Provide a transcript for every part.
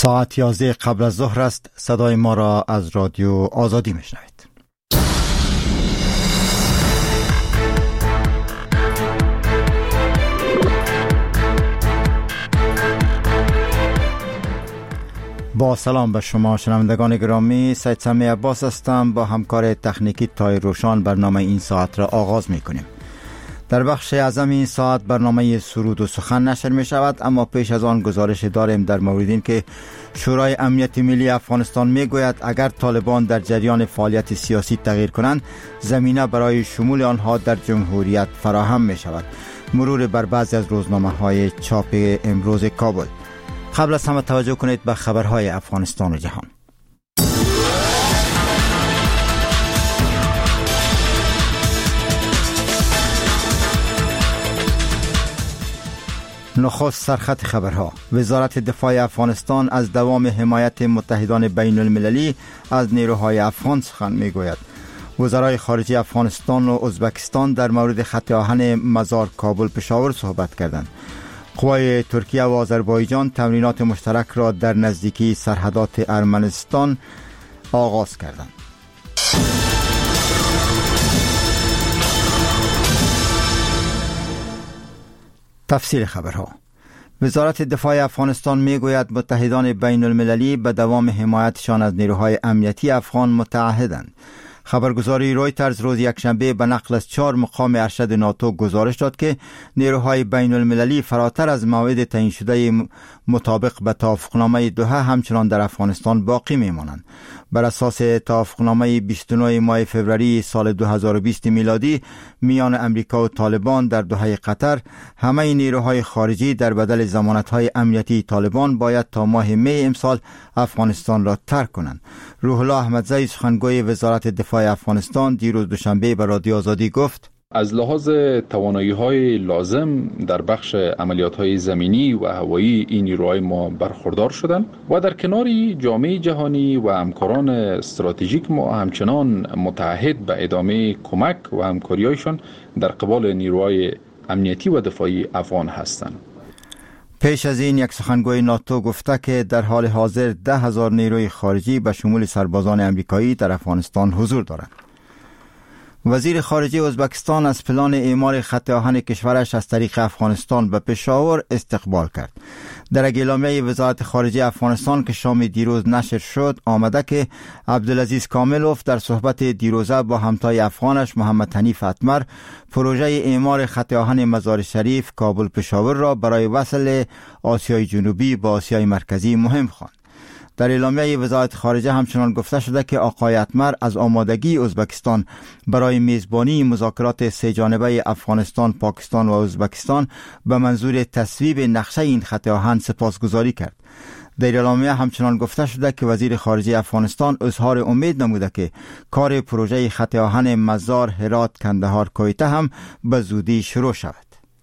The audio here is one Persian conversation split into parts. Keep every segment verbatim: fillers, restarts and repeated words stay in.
ساعت یازده قبل از ظهر است. صدای ما را از رادیو آزادی میشنوید. با سلام به شما شنوندگان گرامی، سید سمی عباس هستم. با همکار تکنیکی تای روشان برنامه این ساعت را آغاز می کنیم. در بخش اعظم این ساعت برنامه سرود و سخن نشر می شود، اما پیش از آن گزارش داریم در مورد این که شورای امنیت ملی افغانستان می گوید اگر طالبان در جریان فعالیت سیاسی تغییر کنند، زمینه برای شمول آنها در جمهوریت فراهم می شود. مرور بر بعضی از روزنامه های چاپ امروز کابل. قبل از همه توجه کنید به خبرهای افغانستان و جهان. نخست سرخط خبرها. وزارت دفاع افغانستان از دوام حمایت متحدان بین المللی از نیروهای افغان سخن میگوید. وزرای خارجه افغانستان و ازبکستان در مورد خط آهن مزار کابل پشاور صحبت کردند. قوای ترکیه و آذربایجان تمرینات مشترک را در نزدیکی سرحدات ارمنستان آغاز کردند. تفصیل خبرها. وزارت دفاع افغانستان میگوید متحدان بین المللی به دوام حمایتشان از نیروهای امنیتی افغان متعهدند. خبرگزاری رویترز روز یکشنبه به نقل از چهار مقام ارشد ناتو گزارش داد که نیروهای بین المللی فراتر از موعد تعیین شده مطابق به توافقنامه دوحه همچنان در افغانستان باقی میمانند. بر اساس توافقنامه بیست و نه ماه فوریه سال دو هزار و بیست میلادی میان امریکا و طالبان در دوحه قطر، همه نیروهای خارجی در بدل ضمانت‌های امنیتی طالبان باید تا ماه می امسال افغانستان را ترک کنند. روح الله احمدزی سخنگوی وزارت دفاع افغانستان دیروز دوشنبه به رادیو آزادی گفت: از لحاظ توانایی‌های لازم در بخش عملیات‌های زمینی و هوایی این نیروهای ما برخوردار شدند و در کناری جامعه جهانی و همکاران استراتژیک ما همچنان متعهد به ادامه کمک و همکاری‌هایشان در قبال نیروهای امنیتی و دفاعی افغان هستند. پیش از این یک سخنگوی ناتو گفته که در حال حاضر ده هزار نیروی خارجی به شمول سربازان امریکایی در افغانستان حضور دارند. وزیر خارجه ازبکستان از پلان اعمار خط آهن کشورش از طریق افغانستان به پشاور استقبال کرد. در اعلامیه وزارت خارجه افغانستان که شام دیروز نشر شد آمده که عبدالعزیز کاملوف در صحبت دیروزه با همتای افغانش محمد حنیف اتمر پروژه اعمار خط آهن مزار شریف کابل پشاور را برای وصل آسیای جنوبی با آسیای مرکزی مهم خواند. در اعلامیه وزارت خارجه همچنان گفته شده که آقای اتمر از آمادگی ازبکستان برای میزبانی مذاکرات سه جانبه افغانستان، پاکستان و ازبکستان به منظور تصویب نقشه این خط آهن سپاسگزاری کرد. در اعلامیه همچنان گفته شده که وزیر خارجه افغانستان اظهار امید نموده که کار پروژه خط آهن مزار، هرات، کندهار، کویته هم به زودی شروع شود.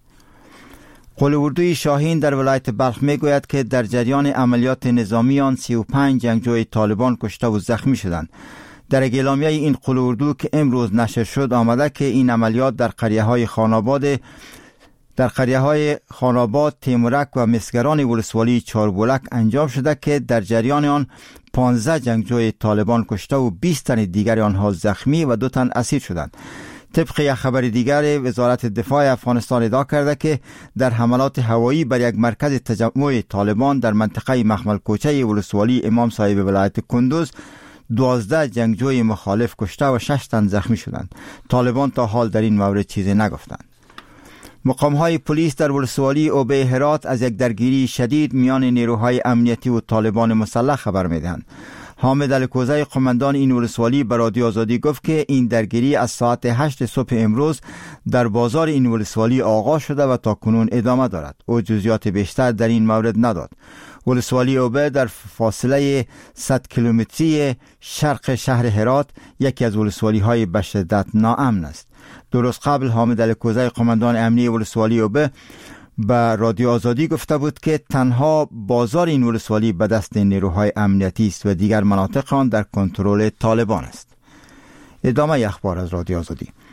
قول اردوی شاهین در ولایت بلخ می گوید که در جریان عملیات نظامی آن سی و پنج جنگجوی طالبان کشته و زخمی شدند. در اعلامیه این قول اردو که امروز نشر شد آمده که این عملیات در قریه های خاناباد در قریه های خاناباد، تیمورک و مسگران ولسوالی چاربولک انجام شده که در جریان آن پانزده جنگجوی طالبان کشته و بیست تن دیگر آنها زخمی و دو تن اسیر شدند. طبق یک خبر دیگر وزارت دفاع افغانستان ادعا کرده که در حملات هوایی بر یک مرکز تجمع طالبان در منطقه مخمل کوچه ولسوالی امام صاحب ولایت کندوز دوازده جنگجوی مخالف کشته و شش تن زخمی شدند. طالبان تا حال در این مورد چیزی نگفتند. مقام‌های پلیس در ولسوالی اوبه هرات از یک درگیری شدید میان نیروهای امنیتی و طالبان مسلح خبر می‌دهند. حامد الکوزی قماندان این ولسوالی به رادیو آزادی گفت که این درگیری از ساعت هشت صبح امروز در بازار این ولسوالی آغاز شده و تا کنون ادامه دارد. او جزئیات بیشتر در این مورد نداد. ولسوالی اوبه در فاصله صد کیلومتری شرق شهر هرات یکی از ولسوالی های به شدت ناامن است. درست قبل حامد الکوزی قماندان امنی ولسوالی اوبه به رادیو آزادی گفته بود که تنها بازار این ولسوالی به دست نیروهای امنیتی است و دیگر مناطق آن در کنترل طالبان است. ادامه اخبار از رادیو آزادی.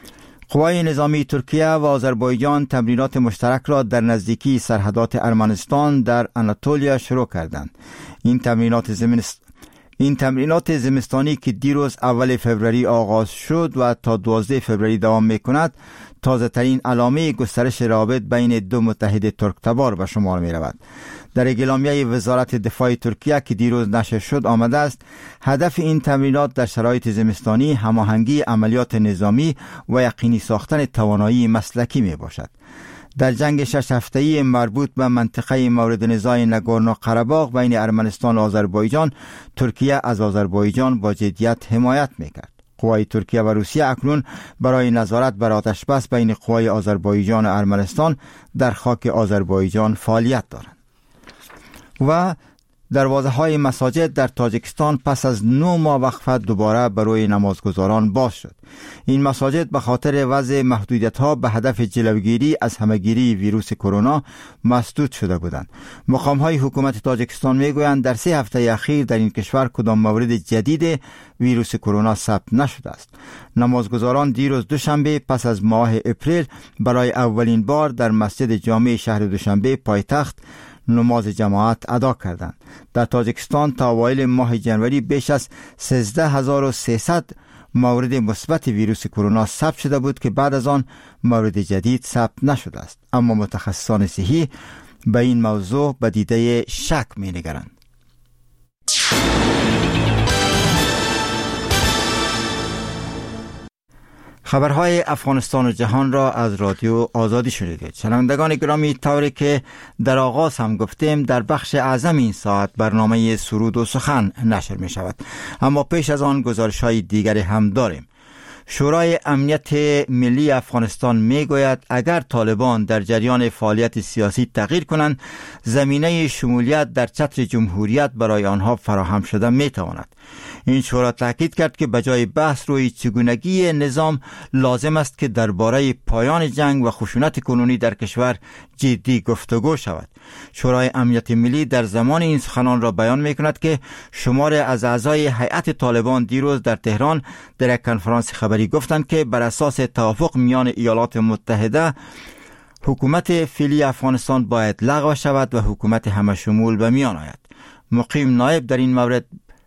قوای نظامی ترکیه و آذربایجان تمرینات مشترک را در نزدیکی سرحدات ارمنستان در آناتولیا شروع کردند. این تمرینات زمینست این تمرینات زمستانی که دیروز اول فوریه آغاز شد و تا دوازده فوریه دوام می‌کند، تازه ترین علامه گسترش روابط بین دو متحد ترک تبار به شمار می رود. در اعلامیه وزارت دفاع ترکیه که دیروز نشر شد آمده است هدف این تمرینات در شرایط زمستانی هماهنگی عملیات نظامی و یقینی ساختن توانایی مسلکی می باشد. در جنگ شش هفته‌ای مربوط به منطقه مورد نزاع نگورنو قره‌باغ بین ارمنستان و آذربایجان، ترکیه از آذربایجان با جدیت حمایت می‌کرد. قوای ترکیه و روسیه اکنون برای نظارت بر آتش بس بین قوای آذربایجان و ارمنستان در خاک آذربایجان فعالیت دارند. و دروازه‌های مساجد در تاجیکستان پس از نه ماه وقفه دوباره برای نمازگزاران باز شد. این مساجد به خاطر وضع محدودیت‌ها به هدف جلوگیری از همه‌گیری ویروس کرونا مسدود شده بودند. مقام‌های حکومت تاجیکستان می‌گویند در سه هفته اخیر در این کشور کدام مورد جدید ویروس کرونا ثبت نشده است. نمازگزاران دیروز دوشنبه پس از ماه اپریل برای اولین بار در مسجد جامع شهر دوشنبه پایتخت نماز جماعت ادا کردند. در تاجیکستان تا اوایل ماه جنوری بیش از سیزده هزار و سیصد مورد مثبت ویروس کرونا ثبت شده بود که بعد از آن مورد جدید ثبت نشده است. اما متخصصان صحی به این موضوع به دیده شک می‌نگرند. خبرهای افغانستان و جهان را از رادیو آزادی شنیدید. شنوندگان گرامی، طوری که در آغاز هم گفتیم در بخش اعظم این ساعت برنامه سرود و سخن نشر می شود، اما پیش از آن گزارش های دیگری هم داریم. شورای امنیت ملی افغانستان می گوید اگر طالبان در جریان فعالیت سیاسی تغییر کنند، زمینه شمولیت در چتر جمهوریت برای آنها فراهم شده می تواند. این شورا تاکید کرد که بجای بحث روی چگونگی نظام لازم است که درباره پایان جنگ و خشونت کنونی در کشور جدی گفتگو شود. شورای امنیت ملی در زمان این سخنان را بیان می کند که شمار از اعضای هیئت طالبان دیروز در تهران در یک کنفرانس خبری گفتند که بر اساس توافق میان ایالات متحده حکومت فعلی افغانستان باید لغو شود و حکومت همه شمول به میان آید. مقیم نایب در این مورد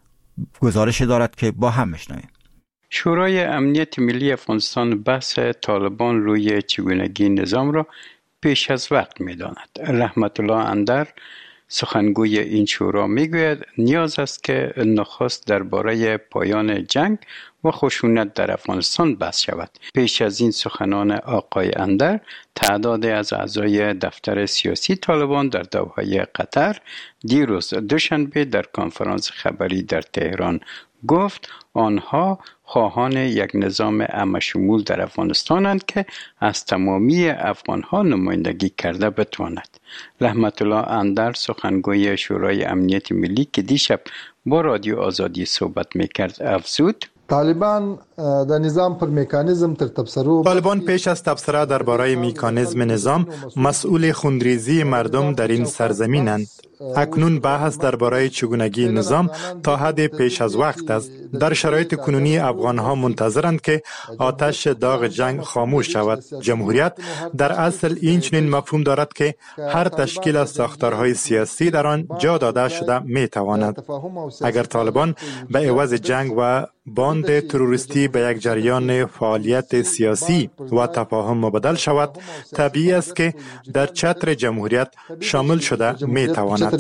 گزارش دارد که با هم میشنویم. شورای امنیت ملی افغانستان بحث طالبان روی چگونگی نظام را پیش از وقت می‌داند. رحمت الله اندر سخنگوی این شورا میگوید نیاز است که نخست درباره پایان جنگ و خشونت در افغانستان بحث شود. پیش از این سخنان آقای اندر، تعداد از اعضای دفتر سیاسی طالبان در دوحه قطر دیروز دوشنبه در کنفرانس خبری در تهران گفت آنها خواهان یک نظام عامه‌شمول در افغانستانند که از تمامی افغانها نمایندگی کرده بتواند. رحمت الله اندر سخنگوی شورای امنیت ملی که دیشب با رادیو آزادی صحبت میکرد افزود طالبان در نظام پر مکانیزم تر تبصره طالبان پیش از تبصره درباره مکانیزم نظام مسئول خونریزی مردم در این سرزمینند. اکنون بحث درباره چگونگی نظام تا حد پیش از وقت است. در شرایط کنونی افغانها منتظرند که آتش داغ جنگ خاموش شود. جمهوریت در اصل این چنین مفهوم دارد که هر تشکیل از ساختارهای سیاسی در آن جا داده شده می تواند. اگر طالبان به عوض جنگ و باند تروریستی به یک جریان فعالیت سیاسی و تفاهم مبدل شود، طبیعی است که در چتر جمهوریت شامل شده می تواند.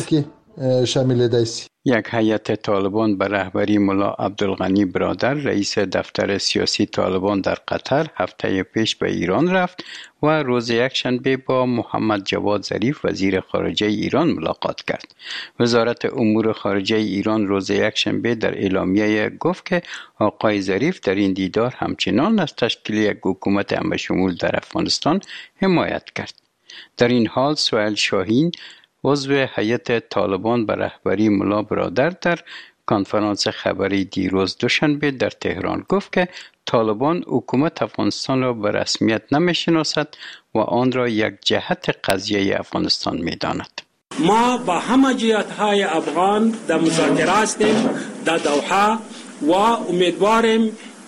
یک هیئت طالبان به رهبری ملا عبدالغنی برادر رئیس دفتر سیاسی طالبان در قطر هفته پیش به ایران رفت و روز یکشنبه با محمد جواد ظریف وزیر خارجه ایران ملاقات کرد. وزارت امور خارجه ایران روز یکشنبه در اعلامیه گفت که آقای ظریف در این دیدار همچنان از تشکیل یک حکومت همه‌شمول در افغانستان حمایت کرد. در این حال سهیل شاهین عضو هیئت طالبان به رهبری ملا برادر در کنفرانس خبری دیروز دوشنبه در تهران گفت که طالبان حکومت افغانستان را به رسمیت نمی‌شناسد و آن را یک جهت قضیه افغانستان می‌داند. ما با همه جهت‌های افغان در مذاکره هستیم در دوحه و امیدواریم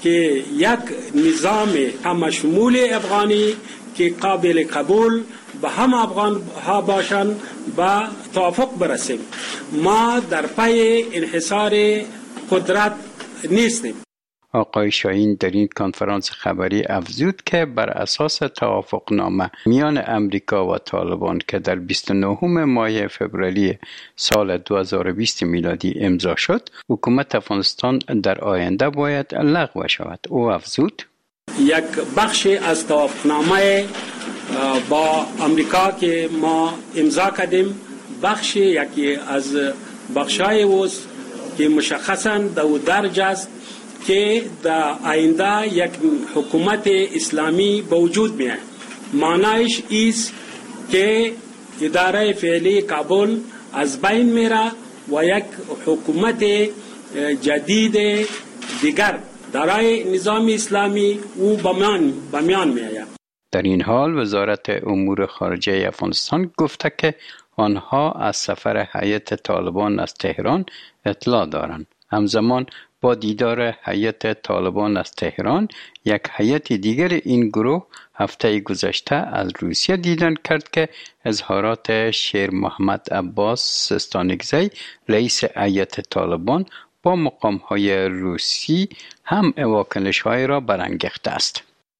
که یک نظام همشمول افغانی که قابل قبول به هم افغان ها باشند و توافق برسیم. ما در پی انحصار قدرت نیستیم. آقای شاهین در این کنفرانس خبری افزود که بر اساس توافقنامه میان امریکا و طالبان که در بیست و نهم ماه فوریه سال دو هزار و بیست میلادی امضا شد، حکومت افغانستان در آینده باید لغو شود. او افزود: یک بخش از توافقنامه با امریکا که ما امضا کردیم، بخش یکی از بخشای اوست که مشخصاً دو درج است که در آینده یک حکومت اسلامی به وجود میاد. معنیش ایست که اداره فعلی کابل از بین میره و یک حکومت جدید دیگر درای نظام اسلامی او بمیان بمیان میآید. در این حال وزارت امور خارجه افغانستان گفته که آنها از سفر هیئت طالبان از تهران اطلاع دارند. همزمان با دیدار هیئت طالبان از تهران، یک هیئت دیگر این گروه هفته گذشته از روسیه دیدن کرد که اظهارات شیر محمد عباس سستانگزی رئیس هیئت طالبان با مقام‌های روسی هم واکنش‌های را برانگیخته است.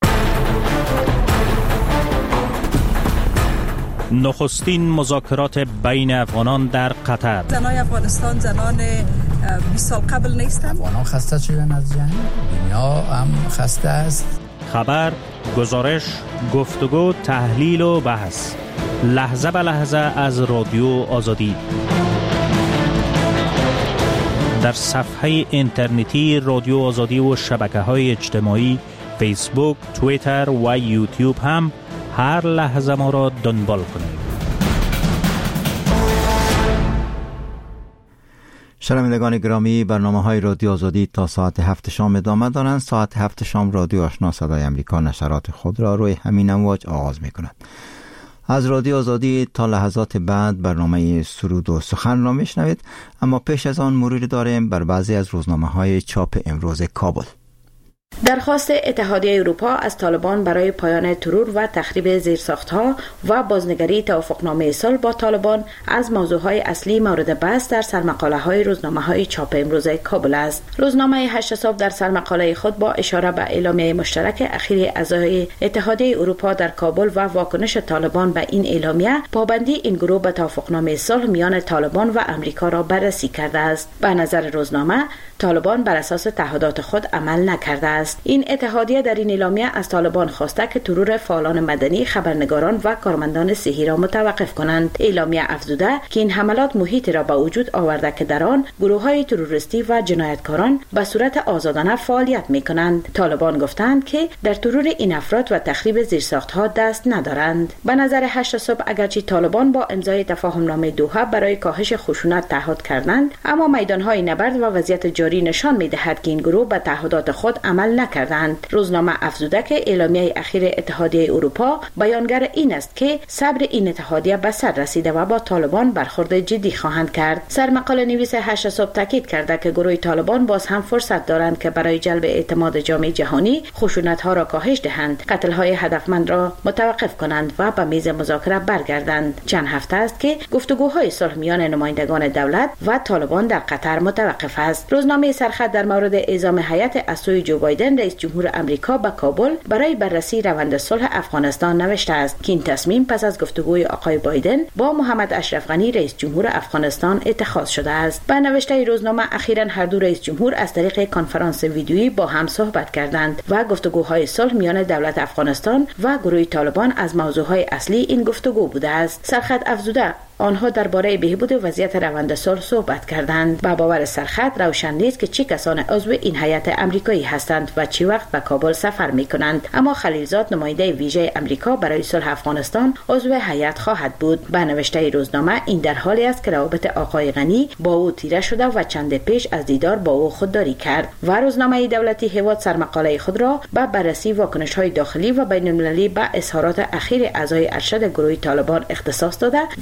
نخستین مذاکرات بین افغانان در قطر. زنان افغانستان زنان بیست سال قبل نیستند. افغانان خسته شدن از جنگ، دنیا هم خسته است. خبر، گزارش، گفتگو، تحلیل و بحث لحظه به لحظه از رادیو آزادی در صفحه اینترنتی رادیو آزادی و شبکه‌های اجتماعی فیسبوک، توییتر و یوتیوب هم هر لحظه ما را دنبال کنید. شنوندگان گرامی، برنامه‌های رادیو آزادی تا ساعت هفت شام ادامه دارند. ساعت هفت شام رادیو آشنا صدای امریکا نشرات خود را روی همین امواج آغاز می‌کند. از رادیو آزادی تا لحظات بعد برنامه سرود و سخن را میشنوید، اما پیش از آن مروری داریم بر بعضی از روزنامه‌های چاپ امروز کابل. درخواست اتحادیه اروپا از طالبان برای پایان ترور و تخریب زیرساخت‌ها و بازنگری توافقنامه صلح با طالبان از موضوعهای اصلی مورد بحث در سرمقاله‌های روزنامه‌های چاپ امروز کابل است. روزنامه هشت صبح در سرمقاله خود با اشاره به اعلامیه مشترک اخیر اعضای اتحادیه اروپا در کابل و واکنش طالبان به این اعلامیه، پابندی این گروه به توافقنامه صلح میان طالبان و امریکا را بررسی کرده است. به نظر روزنامه، طالبان بر اساس تعهدات خود عمل نکرده است. این اتحادیه در این اعلامیه از طالبان خواسته که ترور فعالان مدنی، خبرنگاران و کارمندان صحی را متوقف کنند. اعلامیه افزوده که این حملات محیطی را به وجود آورده که در آن گروه‌های تروریستی و جنایتکاران به صورت آزادانه فعالیت می‌کنند. طالبان گفتند که در ترور این افراد و تخریب زیرساخت‌ها دست ندارند. به نظر هشت صبح، اگرچه طالبان با امضای تفاهمنامه دوحه برای کاهش خشونت تعهد کردند، اما میدان‌های نبرد و وضعیت جاری نشان می‌دهد که این گروه به تعهدات خود عمل نکردند. روزنامه افزوده که اعلامیه اخیر اتحادیه اروپا بیانگر این است که صبر این اتحادیه به سر رسیده و با طالبان برخورد جدی خواهند کرد. سرمقاله نویس هشت صبح تاکید کرده که گروه طالبان باز هم فرصت دارند که برای جلب اعتماد جامعه جهانی خشونت‌ها را کاهش دهند، قتل‌های هدفمند را متوقف کنند و به میز مذاکره برگردند. چند هفته است که گفتگوهای صلح میان نمایندگان دولت و طالبان در قطر متوقف است. روزنامه سرخط در مورد اعزام هیئت از سوی جو بایدن رئیس جمهور امریکا به کابل برای بررسی روند صلح افغانستان نوشته است که این تصمیم پس از گفتگوی آقای بایدن با محمد اشرف غنی رئیس جمهور افغانستان اتخاذ شده است. به نوشته روزنامه، اخیراً هر دو رئیس جمهور از طریق کنفرانس ویدیویی با هم صحبت کردند و گفتگوهای صلح میان دولت افغانستان و گروه طالبان از موضوعهای اصلی این گفتگو بوده است. سرخط افزوده آنها درباره بهبود وضعیت روند صلح صحبت کردند. با باور سرخط روشن نیست که چه کسان عضو این هیئت آمریکایی هستند و چه وقت به کابل سفر می‌کنند، اما خلیلزاد، نماینده ویژه آمریکا برای صلح افغانستان، عضو هیئت خواهد بود. به نوشته روزنامه، این در حالی است که روابط آقای غنی با او تیره شده و چند پیش از دیدار با او خودداری کرد. و روزنامه دولتی هواد سرمقاله خود را به بررسی واکنش‌های داخلی و بین‌المللی به اظهارات اخیر اعضای ارشد گروه طالبان اختصاص داده و نوشته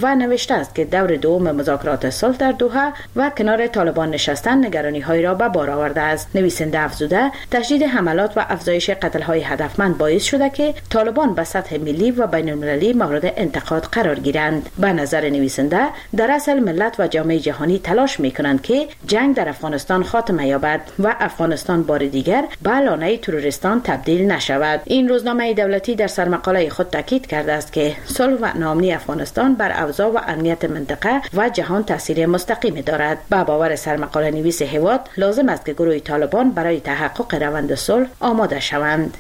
نوشته است که دور دوم مذاکرات صلح در دوحه و کنار طالبان نشستن نگرانی‌های را به بار آورده است. نویسنده افزوده تشدید حملات و افزایش قتل‌های هدفمند باعث شده که طالبان به سطح ملی و بین‌المللی مورد انتقاد قرار گیرند. به نظر نویسنده در اصل ملت و جامعه جهانی تلاش می‌کنند که جنگ در افغانستان خاتمه یابد و افغانستان بار دیگر به لانه تروریستان تبدیل نشود. این روزنامه دولتی در سرمقاله خود تاکید کرده است که صلح و ناامنی افغانستان بر اوضاع و امنیت منطقه و جهان تاثیر مستقیمی دارد. با باور سرمقاله نویس هیواد لازم است که گروه طالبان برای تحقق روند صلح آماده شوند.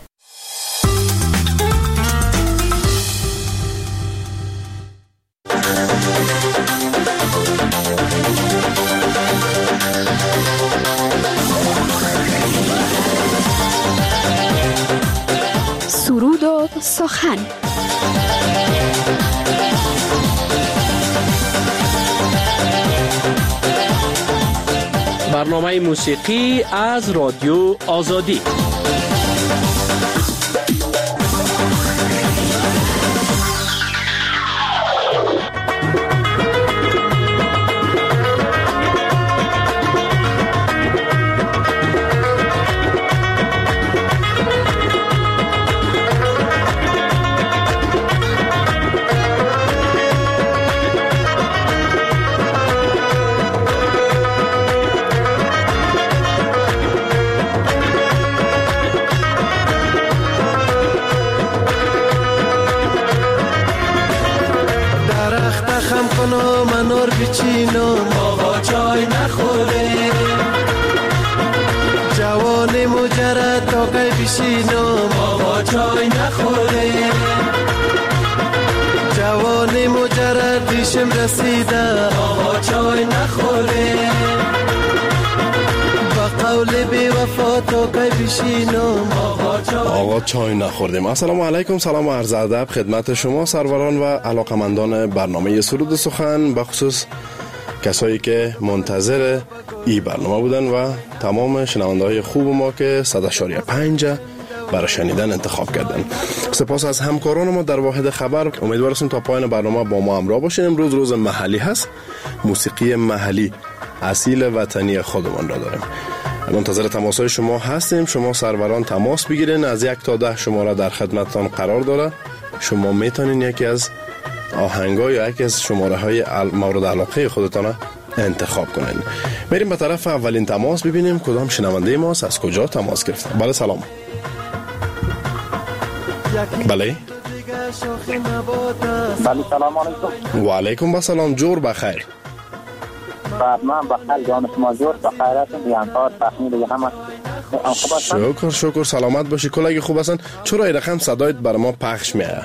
سرود و سخن. برنامه موسیقی از رادیو آزادی. منور بچینم آقا چای نخوره جوان مجرد تا که بشینم آقا چای نخوره جوان مجرد دیشم رسیده آقا چای نخوره با قول بی وفا تا که بشینم آقا چای آقا چای نخوردیم. السلام علیکم، سلام و عرض ادب خدمت شما سروران و علاقمندان برنامه سرود و سخن، بخصوص کسایی که منتظر این برنامه بودن و تمام شنونده های خوب ما که صد و شش و پنج برای شنیدن انتخاب کردن. سپاس از همکاران ما در واحد خبر. امیدوارم تا پایان برنامه با ما همراه باشین. امروز روز محلی هست، موسیقی محلی اصیل وطنی خودمان را داریم. منتظر تماس‌های شما هستیم. شما سروران تماس بگیرین، از یک تا ده شماره در خدمتتان قرار داره. شما میتونین یکی از آهنگ‌ها یا یکی از شماره‌های مورد علاقه خودتان انتخاب کنین. بریم به طرف اولین تماس ببینیم کدام شنونده ماست، از کجا تماس گرفته. بله سلام. بله بله سلام علیکم. و علیکم السلام. جور بخیر. من بخیر جان شما جور بخیرتون بیانتار تخمین دیگه همه شکر شکر سلامت باشی. کلاگی خوب هستن. چرا این رقم صدایت بر ما پخش میه؟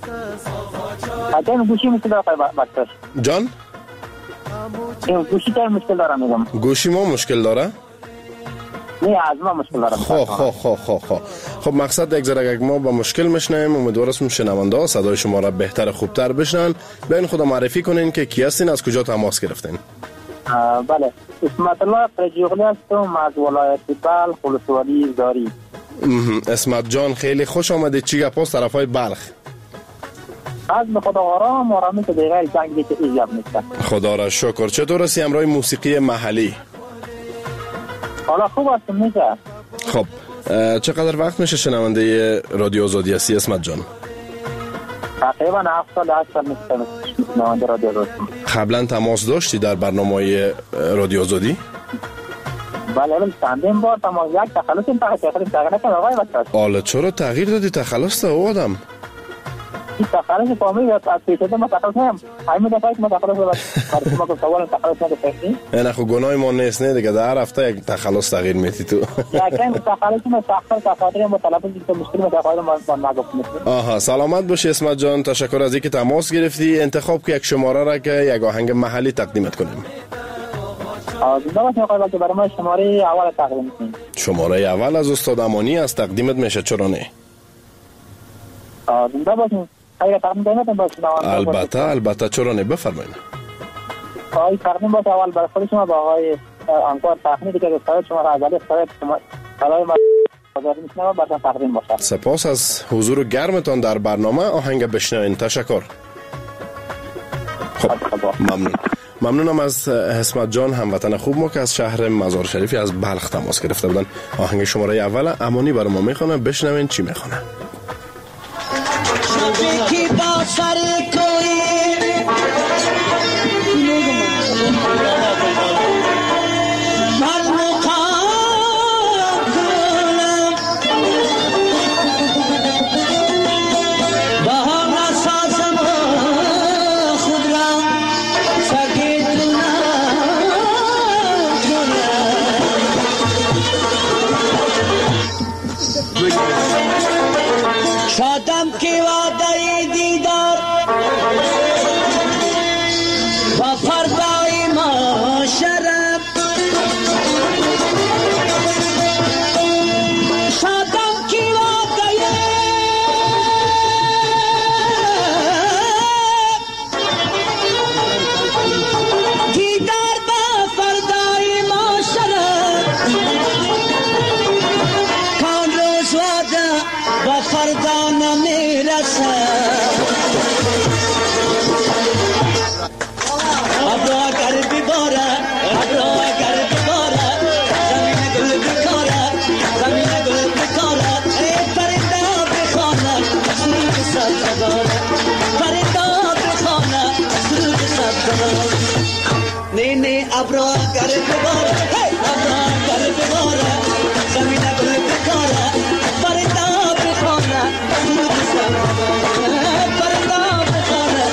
این گوشی مشکل داره بکتر جان؟ این گوشی تر مشکل داره میگم. گوشی ما مشکل داره؟ نه از ما مشکل داره. خب خب خب خب خب خب مقصد یک ذره ما با مشکل میشنیم. امیدوارم شنونده ها صدای شما را بهتر خوبتر بشنن. بیاین خود معرفی کنین که کی هستین، از کجا تماس گرفتین؟ بله اسمت الله پرجیغلی هستم از ولایت بلخ ولسوالی زاری. اسمت جان خیلی خوش آمدید. چی گپ است طرفای بلخ؟ از به خدا آرام آرامی که دیگه جنگی که ایجاب نیست. خدا را شکر. چطور هستی امروز موسیقی محلی؟ حالا خوب هستم میشه. خب چقدر وقت میشه شنونده رادیو آزادی هستی اسمت جان؟ تقریبا هفت سال هشت سال میشه شنونده رادیو آزادی. قبلا تماس داشتی در برنامه رادیو آزادی؟ بله بله چندین بار تماس یک تخلص این تخلص تخلص تغییر نکنم آقای بچه. حالا چرا تغییر دادی تخلص او آدم؟ این تخلص فامیل از پیشده ما تخلص نیم همین دفعه که ما تخلص رو برای ما که سوال تخلص نده. نه خب گناه ما نیست نه دیگه، در هفته یک تخلص تغییر میتی تو. یکن تخلص ما تخلص تخاطر مطالبه که مشکل متقاعد ما ما نگفتیم. آها سلامت باشی اسمت جان. تشکر از اینکه تماس گرفتی. انتخاب که یک شماره را که یک آهنگ محلی تقدیمت کنیم. زنده باشین آقای که برای ما شماره اول تقدیم کنیم. شماره اول از استاد امانی از تقدیمت میشه، چرا نه؟ زنده باشین. خیلی تقدیم کنید باشین. البته البته چرا نه، بفرمایید. آقای تقدیم باشه اول برای خود شما با آقای انکار تخنیکی که استاد شما را عزیز استاد شما برای ما آزادی میشنم برای تقدیم باشه. سپاس از حضور گرمتان در برنامه. آهنگ بشنوین. تشکر. خب ممنون ممنونم از حسمت جان، هموطن خوب ما که از شهر مزار شریفی از بلخ تماس گرفته بودن. آهنگ شماره اول امانی برای ما میخونه، بشنوین چی میخونه. شادم کی وعده دیدار و فردای ما شرم، شادم کی وعده دیدار و فردای ما شرم، کان روز وعده و فردا نمیرسه. ابرو اگر بباره ابرو اگر بباره زمین گل بکاره زمین گل بکاره ای پرنده بخانه سرود صد داره پرنده بخانه سرود صد داره. نه نه ابرو اگر بباره ابرو اگر بباره زمین گل بکاره پرنده بخانه سرود صد داره پرنده بخانه.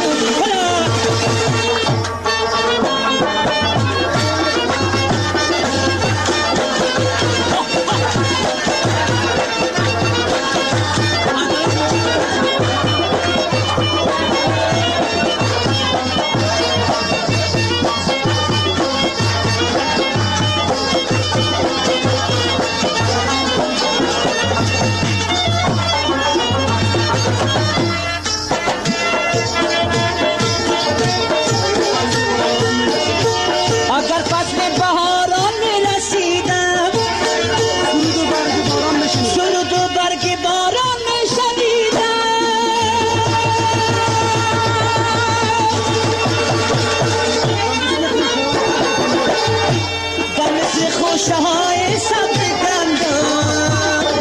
شهای سبز گندم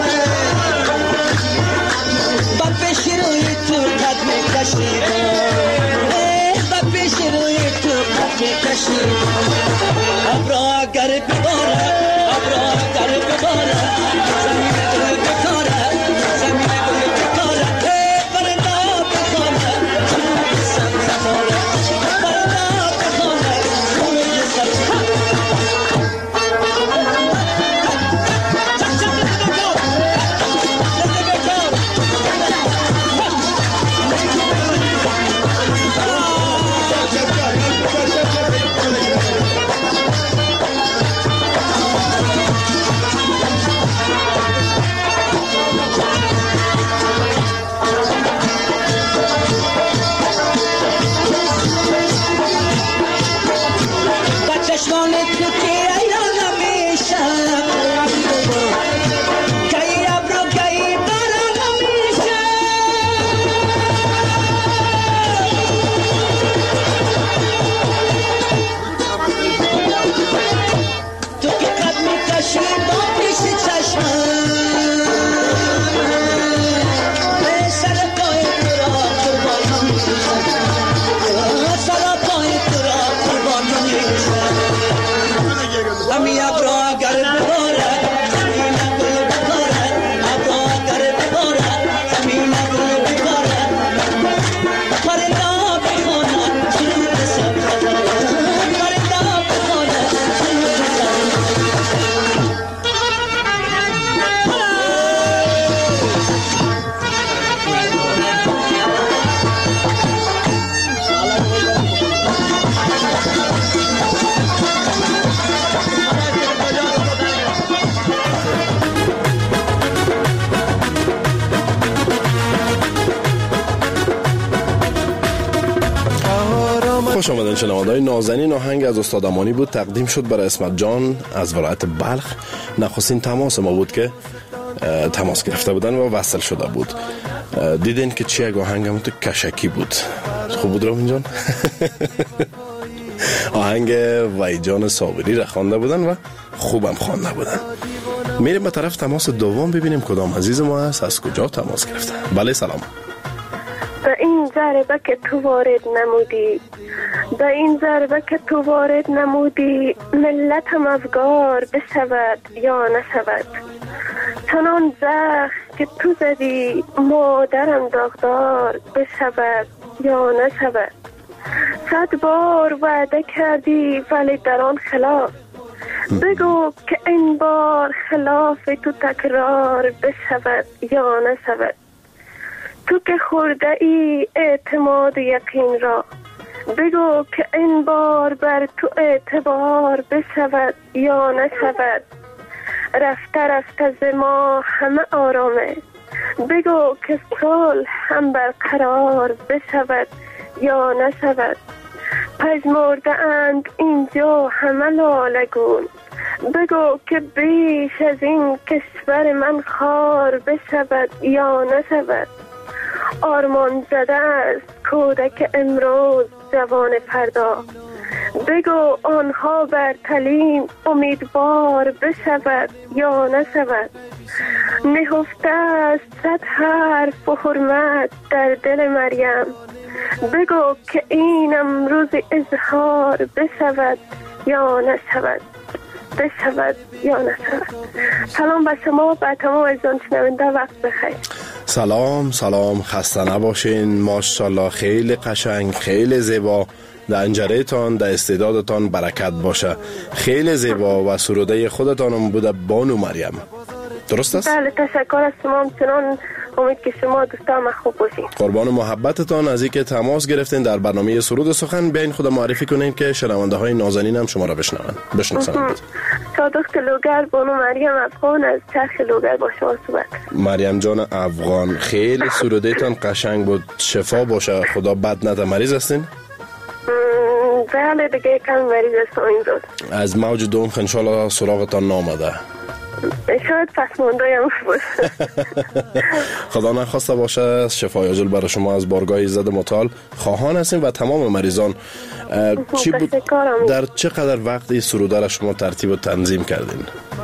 با پیش روی تو قدم کشیدم با پیش روی تو قدم کشیدم. ابرو اگر بباره ابرو اگر بباره زمین گل بکاره زمین گل بکاره پرنده بخانه سرود سبز داره پرنده بخانه سرود سبز داره. خوش آمدن شنونده‌های نازنین. آهنگ از استاد امانی بود، تقدیم شد برای حسمت جان از ولایت بلخ. نخستین تماس ما بود که تماس گرفته بودن و وصل شده بود. دیدین که چی یک آهنگ هم تو کشکی بود. خوب بود رامین جان؟ آهنگ ویجان صابری را خوانده بودن و خوبم خوانده بودن. میریم به طرف تماس دوم ببینیم کدام عزیز ما هست، از کجا تماس گرفته. بله سلام. به این ضربه که تو وارد نمودی، به این ضربه که تو وارد نمودی، ملتم افگار بشود یا نشود. چنان زخم که تو زدی مادرم داغدار بشود یا نشود. صد بار وعده کردی ولی در آن خلاف، بگو که این بار خلاف تو تکرار بشود یا نشود. تو که خورده ای اعتماد یقین را، بگو که این بار بر تو اعتبار بشود یا نشود. رفته رفته ز ما همه آرامه، بگو که صلح هم برقرار بشود یا نشود. پژمرده اند اینجا همه لالگون، بگو که بیش از این کشور من خار بشود یا نشود. آرمان زده است کودک امروز جوان فردا، بگو آنها بر تعلیم امیدوار بشود یا نشود. نهفته است صد حرف و حرمت در دل مریم، بگو که این امروز اظهار بشود یا نشود. بشود یا نشود. سلام به شما، به تمام عزیزان شنونده، وقت بخیر. سلام سلام، خسته نباشین. ماشاءالله خیلی قشنگ، خیلی زیبا. در انجره تان، در استعدادتان برکت باشه. خیلی زیبا و سروده خودتانم بوده بانو مریم. درست است؟ بله، تشکر از شما. همچنان امید که شما دوستان خوب باشین. قربان محبتتان. از اینکه تماس گرفتین در برنامه سرود سخن، بیاین خود معرفی کنین که شنونده های نازنین هم شما را بشنون. بشناسن. صادق لوگر، بانو مریم افغان از چرخ لوگر با شما صحبت. مریم جان افغان، خیلی سرودتان قشنگ بود. شفا باشه، خدا بد نده. مریض هستین؟ بله دیگه کم مریض هستم این روز. از موج دوم انشالله سراغتان نامده. شاید پس ماندایم باشه. خدا نخواسته باشه. شفای عاجل برای شما از بارگاه عزت متعال خواهان هستیم و تمام مریضان. چی بود در چقدر وقت این سروده را شما ترتیب و تنظیم کردین؟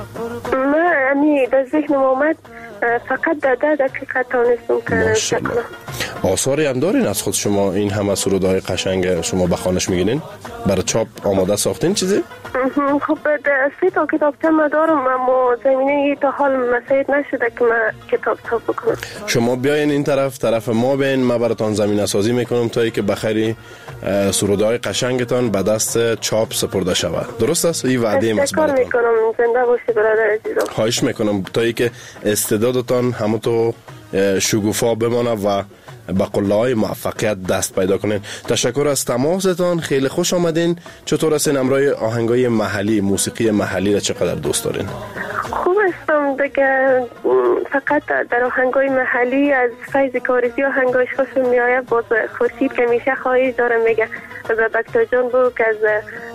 من امی در ذهنم آمد، فقط در ده دقیقه تانستم کردم. آثاری هم دارین از خود شما؟ این همه سروده های قشنگ شما به خوانش میگینین؟ برای چاپ آماده ساختین چیزی؟ خب سه تا کتابچه ما دارم، اما زمینه تا حال مساعد نشده که من کتاب چاپ بکنم. شما بیاین این طرف، طرف ما بیاین، ما براتون زمینه سازی میکنم تا اینکه بخیری سروده های قشنگتان به دست چاپ سپرده شود. درست است؟ این وعده ام است براتون. تشکر میکنم. زنده باشی برادر عزیزم. خواهش میکنم تا اینکه استعدادتان همونطور شگوفا بمانه و به قله‌های موفقیت دست پیدا کنین. تشکر از تماستان، خیلی خوش آمدین. چطور هستین؟ امرای آهنگای محلی، موسیقی محلی را چقدر دوست دارین؟ خوب هستم دیگه. فقط در آهنگای محلی از فیض کارزی آهنگاش خوشم میآید. باز خورشید که میشه خواهش دارم میگه و دکتر جان بو که از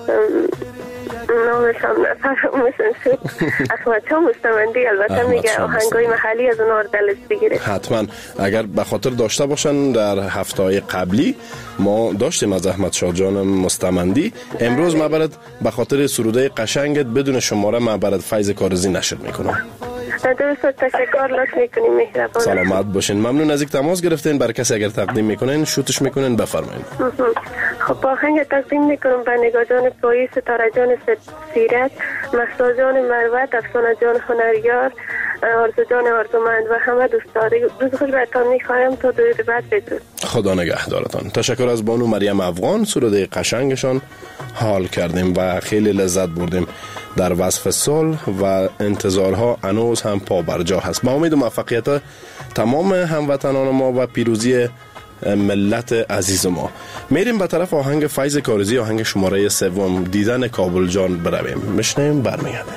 نامشم نفرمشن شد اخوات ها مستمندی البته میگه آهنگای محلی از اونها دلش بگیره. حتما اگر به خاطر داشته باشن در هفته های قبلی ما داشتیم از احمد شاه جان مستمندی. امروز ما برات به خاطر سروده قشنگت بدون شماره ما برات فیض کارزی نشر میکنم. درست، تشکر لطف میکنیم. مهربان. سلامت باشین. ممنون از اینکه تماس گرفتین. بر کسی اگر تقدیم میکنین شوتش میکنین بفرمایید. خب آهنگ تقدیم میکنم به نگاه جان پایی، ستاره جان سیرت، مهسا جان مروت، افسانه جان هنریار، آرزو جان آرزومند و همه دوستان. روز خوش براتون میخوایم تا درود بعد بدرود. خدا نگهدارتان. تشکر از بانو مریم افغان. سروده قشنگشان حال کردیم و خیلی لذت بردیم. در وصف صلح و انتظارها هنوز هم پا بر جا هست. با امید موفقیت تمام هموطنان ما و پیروزی ملت عزیز ما. میریم به طرف آهنگ فیض کارزی، آهنگ شماره سوم، دیدن کابل جان برویم. میشنیم برمیگردیم.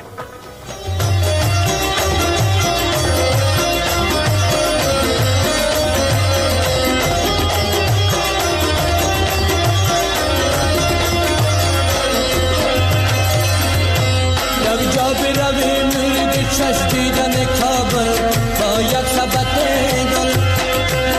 چشم دیدن کابل با یک سبت دل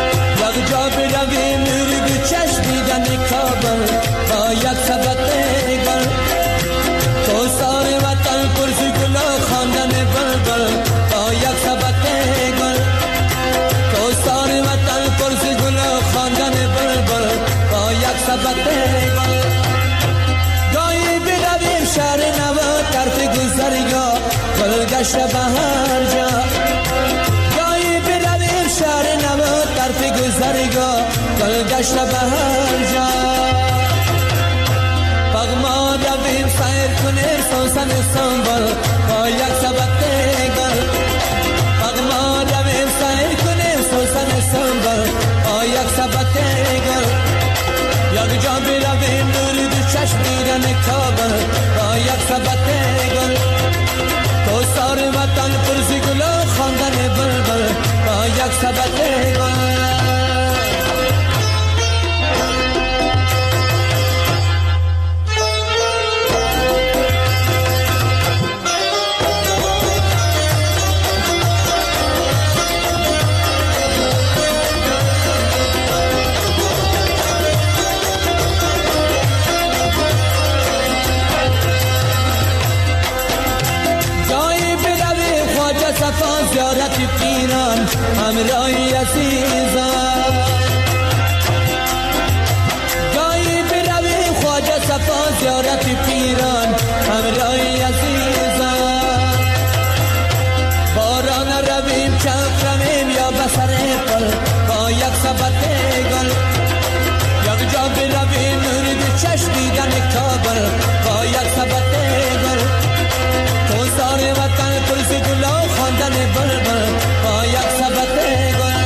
گشت به هر جا جایی برویم شهر نو طرف گذرگاه گل گشت به هر جا پغما رویم سیر کنیم سوسن سنبل با یک سبت گل پغما رویم سیر کنیم سوسن سنبل با یک سبت گل یک جا برویم نور دو چشم دیدن کابل با یک سبت گل تو سار وطن پرزی گل و خواندن بلبل با یک سبت گل زیارت پیران همراهی عزیزان جایی برویم خواجه صفا زیارت پیران همراهی عزیزان باران رویم چپ رویم یا بسر پل با یک سبت گل یک جا برویم نور دو چشم دیدن کابل با یک سبت گل تو سار وطن پرز گل و خواندن بلبل با یک سبت گل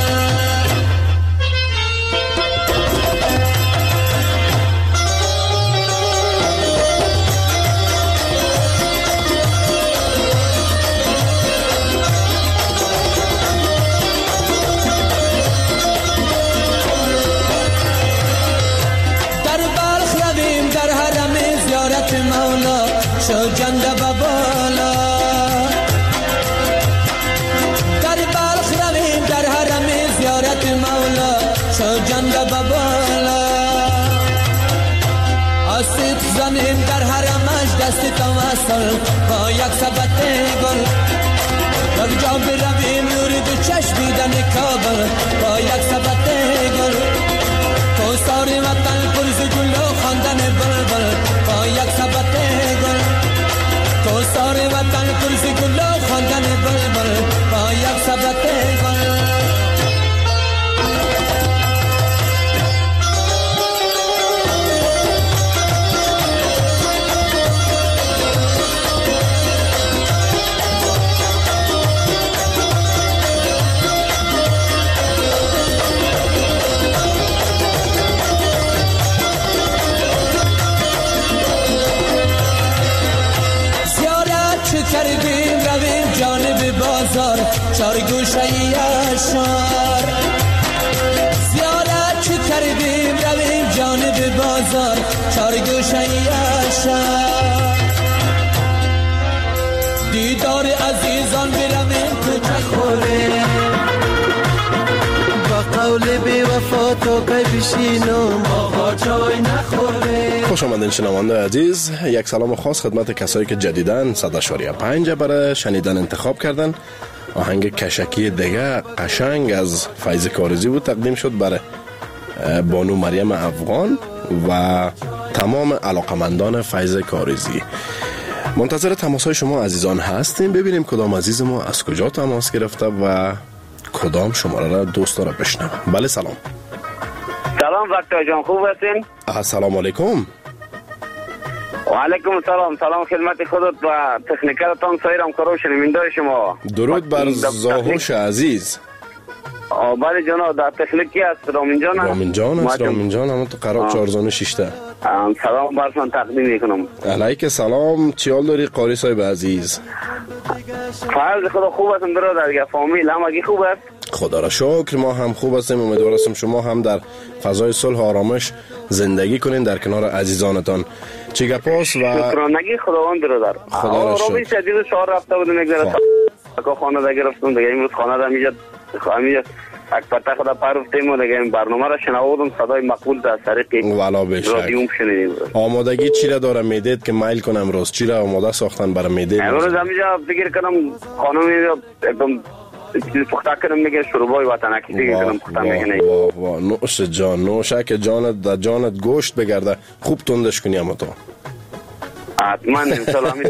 در بلخ رویم در حرم زیارت مولا شو جنده بابالا در بلخ رویم در حرم زیارت مولا شو جنده بابالا آسیب زنیم در حرمش دست توسل با یک سبت گل یک جا برویم نور دو چشم دیدن کابل با یک سبت گل تو سار وطن پرز گل و خواندن بلبل با یک سبت گل تو سار وطن پرز گل و خواندن بلبل با یک سبت گل کردیم رویم جانب بازار چار گوشه اشار زیارت چو کردیم رویم جانب بازار چار گوشه اشار دیدار عزیزان برویم کوچه خوریم با قول بی وفا تو که بشینم با چای نخوریم. خوش آمدین شنونده عزیز، یک سلام خاص خدمت کسایی که جدیداً صد و اشاریه پنج برای شنیدن انتخاب کردن. آهنگ کشکی دیگه قشنگ از فیض کارزی بود، تقدیم شد برای بانو مریم افغان و تمام علاقمندان فیض کارزی. منتظر تماسهای شما عزیزان هستیم، ببینیم کدام عزیز ما از کجا تماس گرفته و کدام شماره را دوست داره بشنوه. بله سلام. سلام وقت جان، خوب هستین؟ السلام علیکم. و علیکم السلام. سلام خدمت خودت و تکنیکرتان، سایر همکاران و شنونده شما. درود بر زاهوش عزیز. بله جناب، در تکنیکی است رامین جان. رامین جان است، رامین جان هم تو قرار چهارزانه ششته. سلام براتون تقدیم میکنم. علیک سلام. چی حال داری قاری صاحب عزیز؟ فضل خدا خوب هستم برادر، دیگه فامیل همگی خوب است؟ خدا را شکر ما هم خوب هستیم. امیدوار هستم شما هم در فضای صلح و آرامش زندگی کنین در کنار عزیزانتان. چی گپاس و شکرانگی خداوند برادر. خدا را شکر. روی شدید چهار رفته بودم یک ذره که خانه ده گرفتم دیگه، امروز خانه ده میجد خواهمیجد یک پته خدا پرفتیم و دیگه این برنامه را شنوودم، صدای مقبول در طریق والا بشک رادیوم شنیدیم. آمادگی چی را داره میدید که میل کنم امروز؟ چی را آماده ساختن برای میدید؟ امروز همینجا فکر کنم خانم एकदम چیز پخته کنم میگه شوربای وطنکی دیگه کنم پخته میکنه. واه واه نوش جان، نوشه که جانت در جانت گوشت بگرده، خوب تندش کنی اما تو حتما انشالله.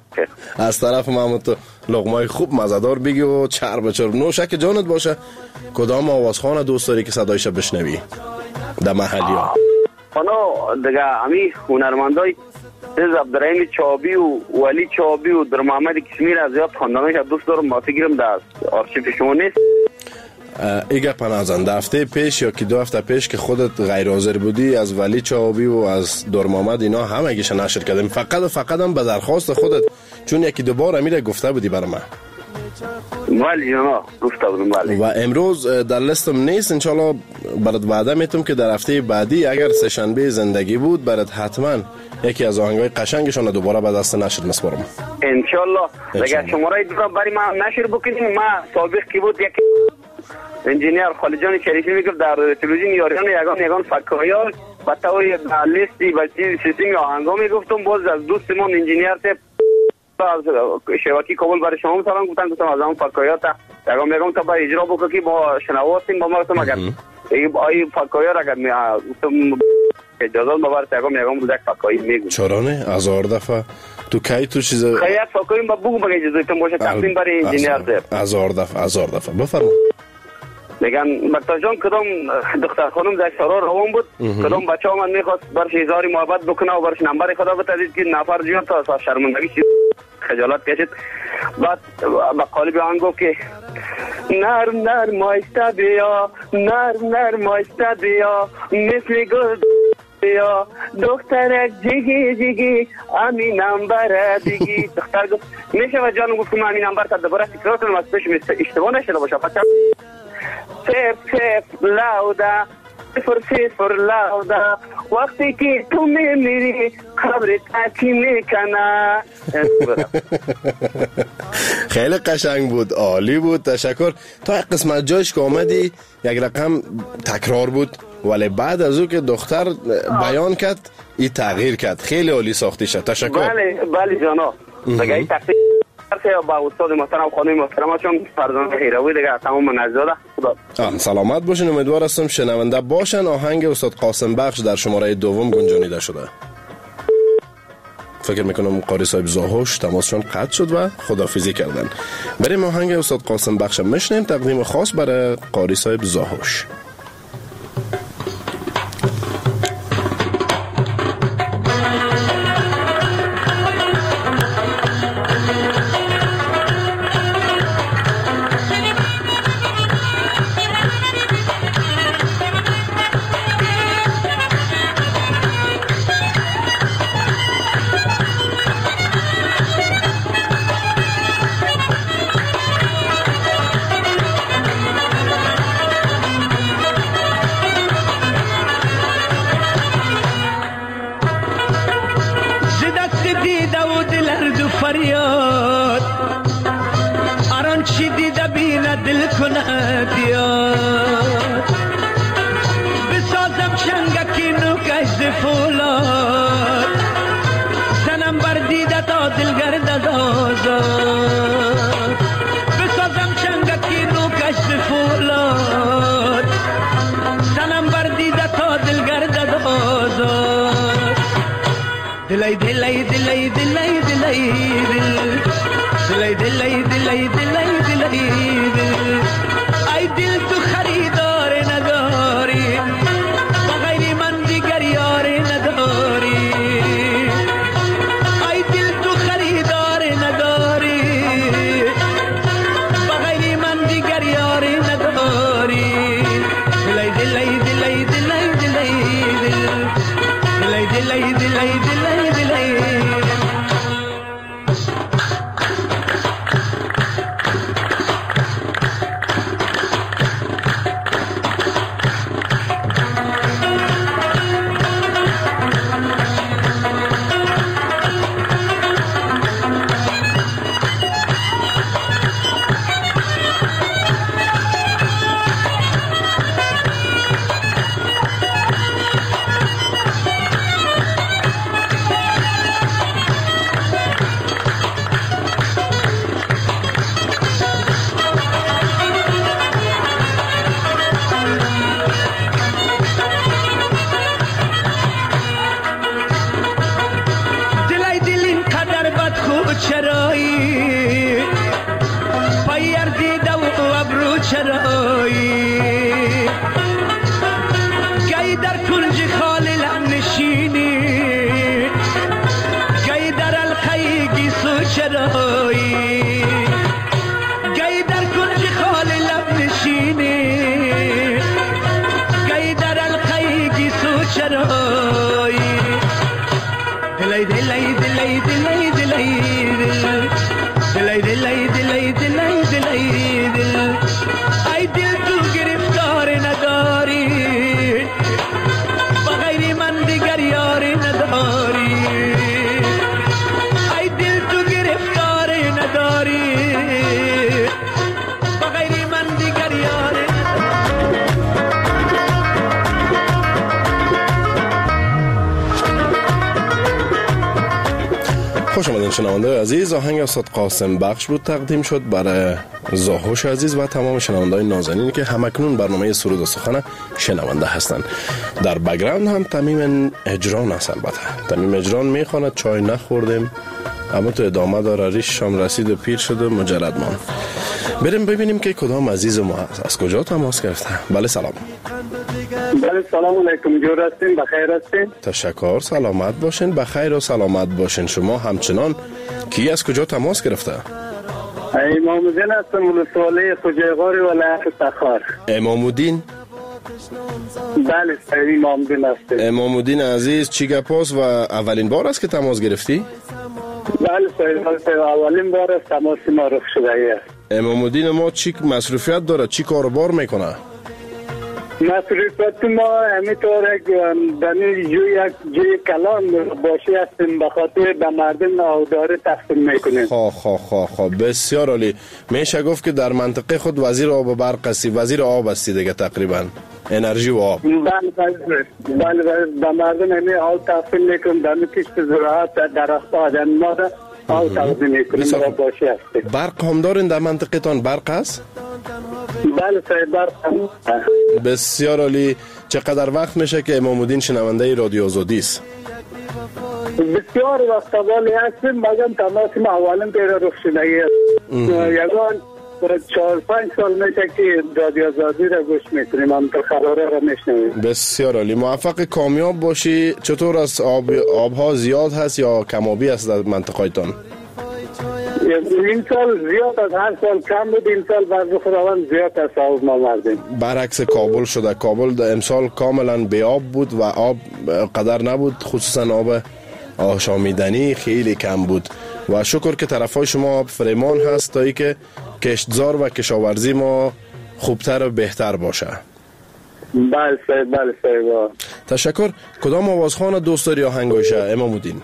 از طرف ما تو لقمای خوب مزدار بگی و چرب و چرب نوشک جانت باشه. کدام آوازخوان دوست داری که صدایش بشنوی در محلی ها؟ خانو دیگه همی هنرمندای از عبدالرحیم چابی و ولی چابی و در محمد کشمیر از زیاد خواندنش دوست دارم. ما فکرم در آرشیف شما نیست. ایگه پنازن در هفته پیش یا که دو هفته پیش که خودت غیر حاضر بودی از ولی چابی و از در محمد اینا همگیش نشر کردیم، فقط فقط هم به درخواست خودت، چون یکی دوباره میره گفته بودی برای من. ولی جنا گفته بودم ولی. و امروز در لیستم نیست، انشالله برات وعده میتونم که در هفته بعدی اگر سه شنبه زندگی بود برات حتما یکی از آهنگای قشنگشون دوباره به دست نشر مسپارم انشالله. اگر شماره دو برای من نشر بکنیم، ما سابق کی بود یک انجینیر خالجان شریفی میگفت در تلویزیون یاریان یگان یگان فکایار با توی لیستی و چیز سیستم آهنگا میگفتم. باز از دوستمون انجینیر ته از شبکی کابل برای شما سلام گفتن، گفتم از اون فکایات یگان یگان تا با اجرا بکنی با شنواتیم با ما. گفتم اگر ای فکایار اگر می گفتم اجازه ببرید یگان یگان بود یک فکایی میگم چرانه هزار دفعه تو کی تو چیز خیلی فکاییم با بگو بگه اجازه تون باشه تقدیم برای انجینیر ته هزار دفعه هزار دفعه بفرما. میگن مکتر جان کدام دختر خانم در شورا روان بود، کدام بچه ها من میخواست برش اظهاری محبت بکنه و برش نمبر خدا بتدید که نفر جیان تا شرمندگی چیز خجالت کشید. بعد با قالب آن گفت که نرم نرم آیسته بیا، نرم نرم آیسته بیا، مثل گل بیا دخترک جیگی جیگی امی نمبر دیگی. دختر گفت میشه و جانم گفت که من امی نمبر تا دوباره تکرار کنم از پیش اشتباه نشده باشه. بچه صفر صفر لاودا صفر صفر لاودا وقتی که تو میمیری قبر تاکی میکنه. خیلی قشنگ بود، عالی بود، تشکر. تا یک قسمت جایش که آمدی یک رقم تکرار بود، ولی بعد از او که دختر بیان کرد ای تغییر کرد. خیلی عالی ساختی شد، تشکر. بله بله جانا دیگه ای تقدیم با استاد محترم خانم محترم چون فرزند هیروی دیگه تمام منزاده. خدا سلامت باشین. امیدوار هستم شنونده باشن. آهنگ استاد قاسم بخش در شماره دوم گنجانیده شده. فکر میکنم قاری صاحب زاهوش تماسشون قطع شد و خدافیزی کردن. بریم آهنگ استاد قاسم بخش میشنیم، تقدیم خاص برای قاری صاحب زاهوش. दिलाई दिलाई दिलाई दिलाई दिलाई दिलाई दिलाई दिलाई दिलाई दिलाई आई दिल तू खरीदार नगारी बगैर मन दिगर यार नगारी आई दिल तू खरीदार नगारी बगैर मन दिगर यार नगारी दिलाई दिलाई दिलाई दिलाई दिलाई दिलाई दिलाई दिलाई दिलाई چرایی پایر دیده و ابرو چرایی گی در کنج خالی لب نشینی گی در الخی گیسو چرایی گی در کنج خالی لب نشینی گی در الخی گیسو چرایی دلی دلی دلی دلی دلی دلی دلی دلی دلی دلی دل ای دل تو گرفتار نداری بغیر من دیگر یاری نداری ای دل تو گرفتار نداری بغیر من دیگر یاری خوش آمدین شنونده عزیز. آهنگ استاد قاسم بخش بود تقدیم شد برای زاهوش عزیز و تمام شنونده‌های نازنین که همکنون برنامه سرود و سخن شنونده هستند. در بک‌گراند هم تمیم اجران است. البته تمیم اجران میخواند چای نخوردیم اما تو ادامه داره ریش شام رسید و پیر شد و مجرد مان. بریم ببینیم که کدام عزیز ما هست، از کجا تماس گرفته. بله سلام. بله سلام علیکم، جور هستین؟ بخیر هستین؟ تشکر، سلامت باشین. بخیر و سلامت باشین. شما همچنان. کی از کجا تماس گرفته؟ امام الدین هستم، ولسوالی خوجایغار ولایت تخار. امام الدین؟ بله امام الدین هستم. امام الدین عزیز چی گپاس و اولین بار است که تماس گرفتی؟ بله صاحب اولین بار است تماس ما رخ شده است. امام الدین ما چی مصروفیت داره، چی کاربار میکنه؟ مصروفیت ما همینطور دنی جوی یک جوی کلان باشی هستیم، به خاطر به مردم آوداره تقسیم میکنیم. خواه خواه خواه خواه بسیار عالی. میشه گفت که در منطقه خود وزیر آب و برق هستی، وزیر آب هستی دیگه تقریبا، انرژی و آب. بله بله بله به مردم همین آب تقسیم میکنیم، دنی کشت زراعت درخت آدم ما ده آب تقسیم میکنیم و باشی هستیم. برق هم دارین در منطقه تان؟ برق هست؟ بله صاحب برق هم. بسیار عالی. چقدر وقت میشه که امام الدین شنونده رادیو آزادی است؟ بسیار وقت والی هستیم، مگم تماس ما اولین پیدا رخ شده یگان چهار پنج سال میشه که رادیو آزادی را گوش میکنیم، هم تا خبره را میشنویم. بسیار عالی، موفق کامیاب باشی. چطور است؟ آب آبها زیاد هست یا کمابی است در منطقه تان؟ این سال زیاد از هر سال کم بود، این سال بعض خداوند زیاد است آب ما مردیم. برعکس کابل شده. کابل امسال کاملا بی آب بود و آب قدر نبود، خصوصا آب آشامیدنی خیلی کم بود و شکر که طرفای شما فریمان هست تا ای که کشتزار و کشاورزی ما خوبتر و بهتر باشه. بله صاحب بله صاحب. تشکر. کدام آوازخوان دوست داری آهنگایشه امام الدین؟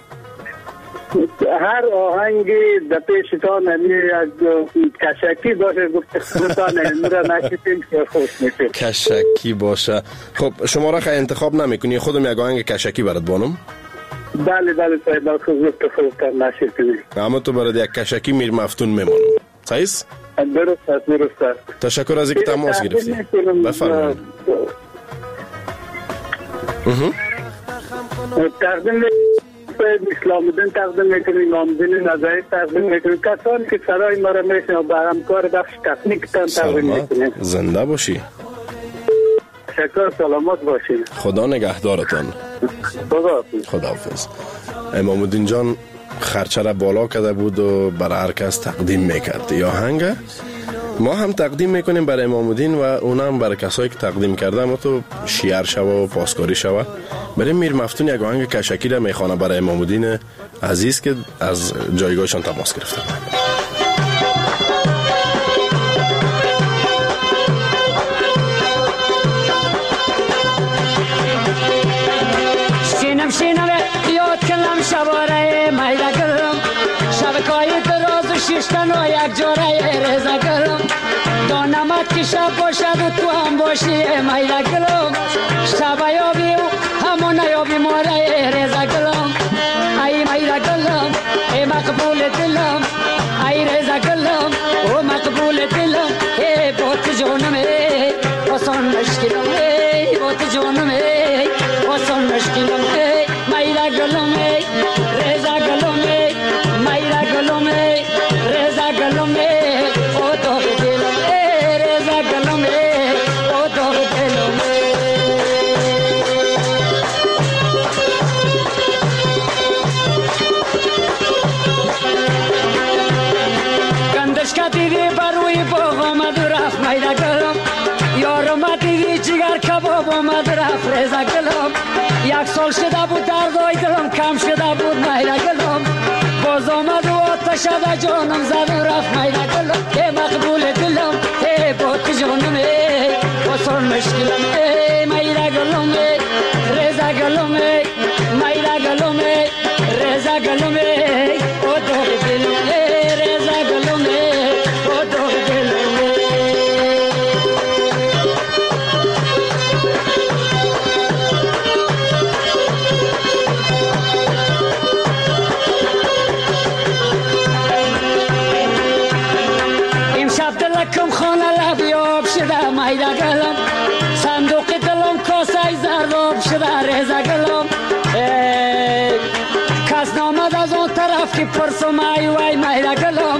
هر آهنگی در پیشتان همی از کشکی باشه گفت خودتان همی را نشیدیم که خوش میشه. کشکی باشه. خب شما را خیلی انتخاب نمی کنی، خودم یک آهنگ کشکی برات بانم؟ بله بله صاحب خود خودتان نشیدیم. اما تو برات یک کشکی میر مفتون میمانم. صحیح است؟ درست است درست است. تشکر از اینکه تماس گرفتی. بفرمایید. تقدیم اسلام الدین تقدیم میکنیم، امام الدین نظری تقدیم میکنیم، کسانی که سرای ما را میشنن و به همکار بخش تکنیک تان تقدیم میکنیم. زنده باشی. شکر، سلامت باشید. خدا نگهدارتان. خدا خداحافظ. امام الدین جان خرچه را بالا کرده بود و برای هر کس تقدیم میکرد. یا آهنگ ما هم تقدیم میکنیم برای امام الدین و اونم برای کسایی که تقدیم کرده، اما تو شیار شوه و پاسکاری شوه. برای میر مفتون یک آهنگ کشکی را میخوانه برای امام الدین عزیز که از جایگاهشان تماس گرفته. سینم سینم یاد کنم شواره میده گلم، شبکای دراز و شیشتن و یک جوره رزا گلم، دانمت که شب باشد و تو هم باشی میده گلم، شب یابی و همون یابی ماره رزا گلم، ای میده گلم ای مقبول دلم، ای رزا گلم او مقبول دلم، ای بوت جونم ای واسون مشکلم، ای بوت جونم ای واسون مشکلم، ای میده گلم ای رزا گلم ای میده گلم ای بود دردای دلم کم شده بود میره گلم باز آمد و آتش شده جانم زد و رفت میره گلم ای مقبول دلم ای با تو جانم ای آسان مشکلم ای میره گلم ای رزا گلم ای میره گلم ای رزا گلم ای او داغ دلم ای رزا گلم ای او داغ دلم ای کم خانه لبیاب شده میره گلم صندوق دلم کاسه زراب شده ریزه گلم کس نامد از اون طرف که پرسم ای وی میره گلم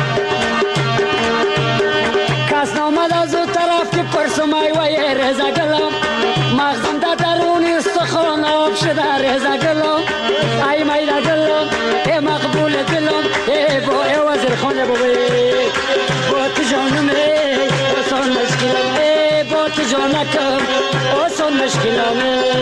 کس نامد از اون طرف که پرسم ای وی ریزه گلم مغزم در درونی استخوان آب شده ریزه گلم ای میره گلم ای مقبول دلم ای با ای وزیر خانه بوی با تو جانم ای آسان مشکلم ای با تو جانکم آسان مشکلم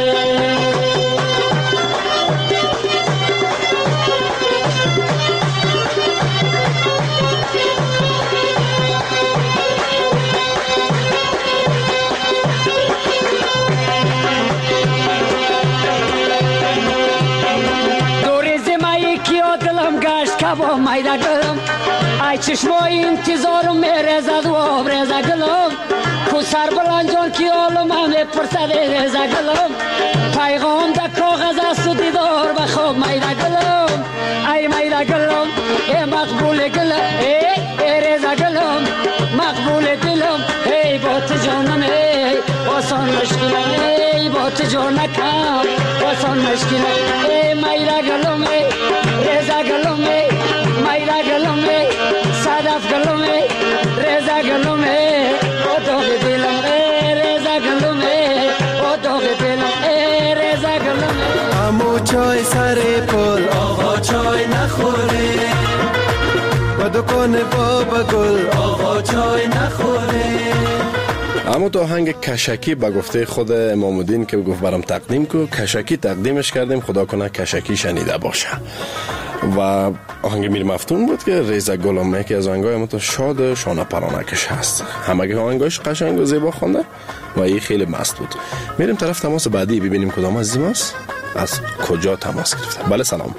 دوری زمایی کیا دلم گشت کبا میره گلم ای چشمای انتظارم میرزد و آب ریزه گلم کو سر بلنجان کی آلم همه پرسد ریزه گلم پیغام در کاغذ است و دیدار بخواب میره گلم ای میره گلم ای مقبول گلم ای ای ریزه گلم مقبول دلم ای با تو جانم ای آسان مشکلم ای با تو جانکم آسان مشکلم ای میره گلم ای ریزه گلم ای میره گلم ای صدف گلم ای ریزه گلم ای او داغ دلم ای ریزه گلم ای او داغ دلم ای ریزه گلم ای امو چای سر پل آقا چای نخوره و دکان بابا گل آقا چای نخوره. اما تو آهنگ کشکی به گفته خود امام الدین که گفت برام تقدیم کو کشکی تقدیمش کردیم خدا کنه کشکی شنیده باشه و آهنگ میر مفتون بود که ریزه گلم یکی از آهنگای ما تو شاد شانه پرانکش هست همه آهنگاش قشنگ و زیبا خونده و این خیلی مست بود. میریم طرف تماس بعدی ببینیم کدام عزیز ماست از کجا تماس گرفته. بله سلام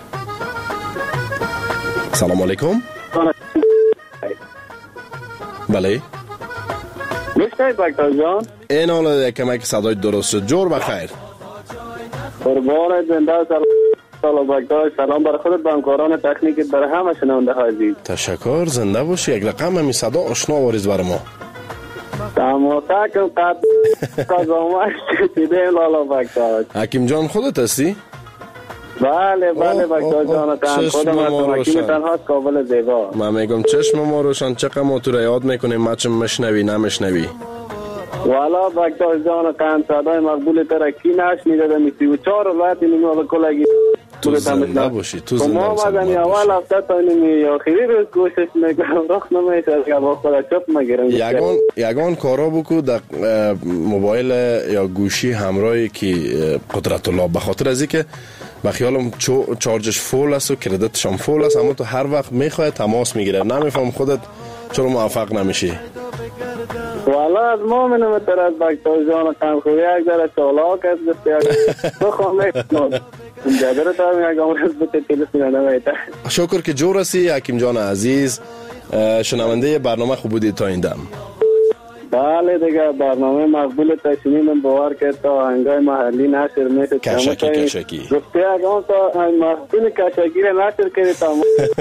سلام علیکم. بله میشنید دکتر جان؟ این حالا کمک صدای درست شد. جور بخیر. قربان زنده سلام دکتر سلام برای خودت و همکاران تکنیکت برای همه شنونده های عزیز. تشکر زنده باشی. یک رقم همی صدا آشنا آوریز برای ما. تماسا کن قد قضامش دیده لالا دکتر. حکیم جان خودت هستی؟ بله بله دکتر جان تن خودم هستم حکیم تنهاست کابل زیبا. من میگم چشم ما روشن چقدر ما تو را یاد میکنیم ما چه مشنوی نمشنوی. والا دکتر جان قند صدای مقبول ترکی نشنیده دمی سی و چار ولایت اینو به کلگی تو زنده باشی تو زنده ما بعدنی اول هفته تا اینمی آخری روز کوشش میکنم رخ نمیشه که با خدا چپ میگیرم یگان یگان کارا بکو در موبایل یا گوشی همراهی که قدرت الله به خاطر از اینکه با خیالم چارجش فول است و کردیتش هم فول است اما تو هر وقت میخواد تماس میگیره نمیفهم خودت چرا موفق نمیشی. والا از ما منم تر از دکتر جان کم خوبی یک ذره چالاک است بسیار بخوام میکنم جادر تا می اگه امروز بته تلفن نمیته. شکر که جور هستی حکیم جان عزیز. شنونده برنامه خوب بودید تا این دم. بله دیگه برنامه مقبول تشنیدم باور که تا هنگای محلی نشر میشه کشکی کشکی گفته اگه اون تا محسن کشکی را نشر کنی تا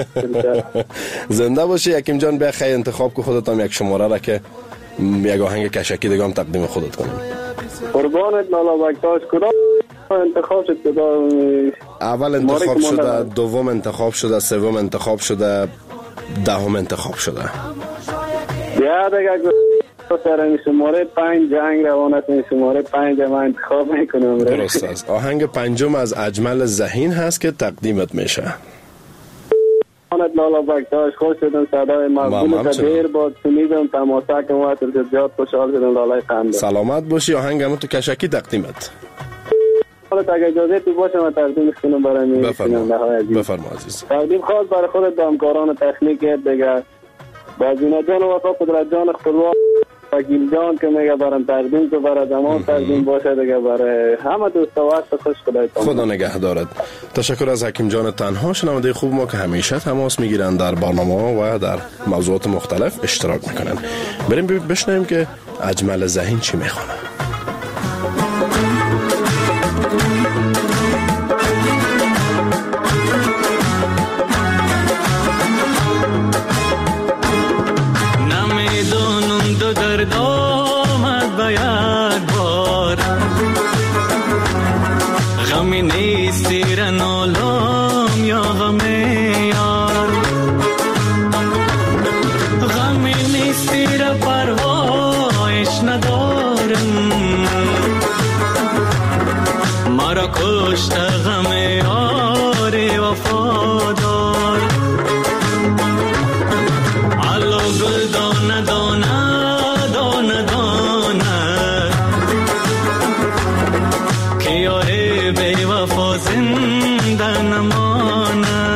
زنده باشی حکیم جان. بیا خیلی انتخاب که خودت هم یک شماره را که یک آهنگ کشکی دیگه هم تقدیم خودت کنیم. قربانت لالا بکتاش کدام انتخاب شد کدام اول انتخاب شده دوم انتخاب شده سوم انتخاب شده دهم انتخاب شده یا دیگه سر این شماره پنج جنگ روانت این شماره پنج من انتخاب میکنم. درست است. آهنگ پنجم از اجمل ذهین هست که تقدیمت میشه. آنت لالا بکتاش خوش شدم صدای مقبول تا دیر باد شنیدم تماسا که وقت زیاد خوشحال شدم لالای خنده. سلامت باشی. آهنگ همون تو کشکی تقدیمت. خودت اگه اجازه تو باشه من تقدیمش کنم برای می بفرما عزیز. تقدیم خاص برای خودت و همکاران تکنیک دیگه بازینا جان و وفا قدرت جان اختلوا وکیل جان که میگه برام تقدیم تو برای زمان تقدیم باشه دیگه برای همه دوست و وقت خوش خدای خدا نگه دارد. تشکر از حکیم جان تنها، شنونده خوب ما که همیشه تماس میگیرن در برنامه و در موضوعات مختلف اشتراک میکنن. بریم بشنویم که اجمل ذهین چی میخونه. درد آمد به یک بار، غمی نیست زیر نالم یا غم یار، غمی نیست زیر پروایش ندارم، مرا کشت غم یار وفادار. علا گل دانه دانه زنده نمانه،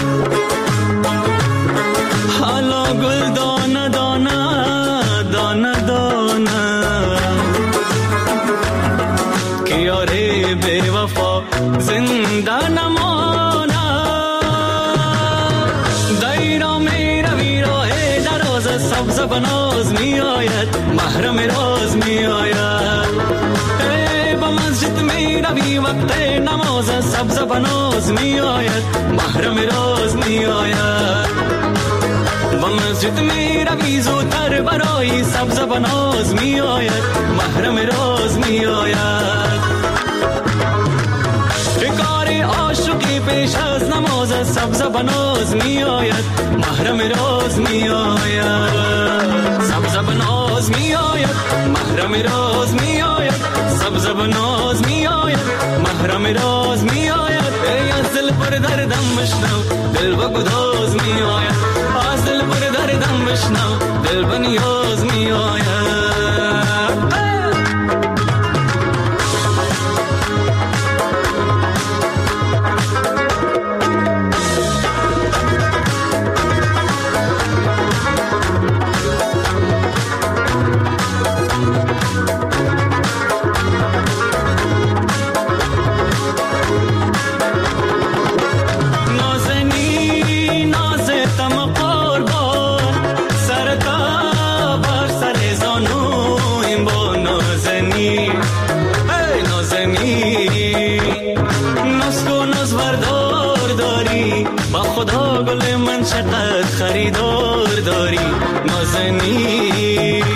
حالا گل دانه دانه دانه دانه که یاره بی وفا زنده نمانه. دیرا می روی راه دراز سبز بناز می آید، محرم راز می آید. مسجد می روی وقت نماز سبز بناز می آید، محرم راز می آید. و مسجد می روی زودتر برای سبز بناز می آید، محرم راز می آید. کار عاشقی پیش از نماز سبز بناز می آید، محرم راز می آید. سبز بناز می آید، محرم راز می آید. سبز بناز می آید، محرم راز می آید. ای از دل پر دردم بشنو، دل با گداز می آید. از دل پر دردم بشنو، دل با نیاز می آید. خدا گل من چقدر خریدار داری نازنی،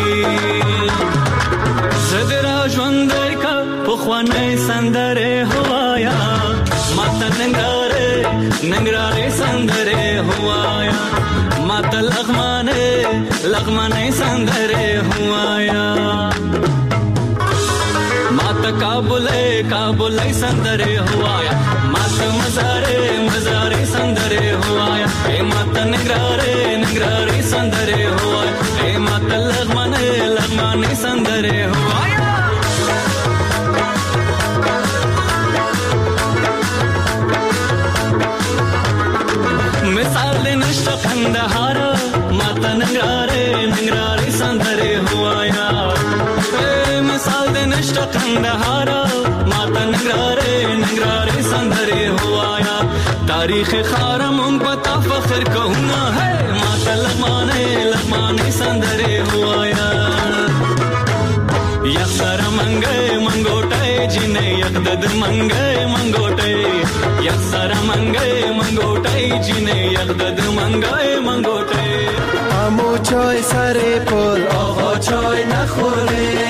زدرا جوندر کا پخوانه سندره هوایا، مات ننگاره ننگراره سندره هوایا، مات لغمانه لغمانه سندره هوایا، مات کابل کابل سندره هوایا، مات مزاره مزاره سندره هوایا، اے مات نگراره نگراره سندره هوایا، اے مات لغمانه لغمانه سندره هوایا. مثال نشت قندهارا مات نگراره نگراره سندره هوایا، مثال نشت قندهارا مات نگراره نگراره سندره هوایا. تاریخ خارم ان پتا فخر کہونا ہے، مات لغمانے لغمانے سندرے ہوایا. یک سر منگے منگوٹے جنے یک دد منگے منگوٹے، یک سر منگے منگوٹے جنے یک دد منگے منگوٹے. امو چای سر پل آقا چای نخوره.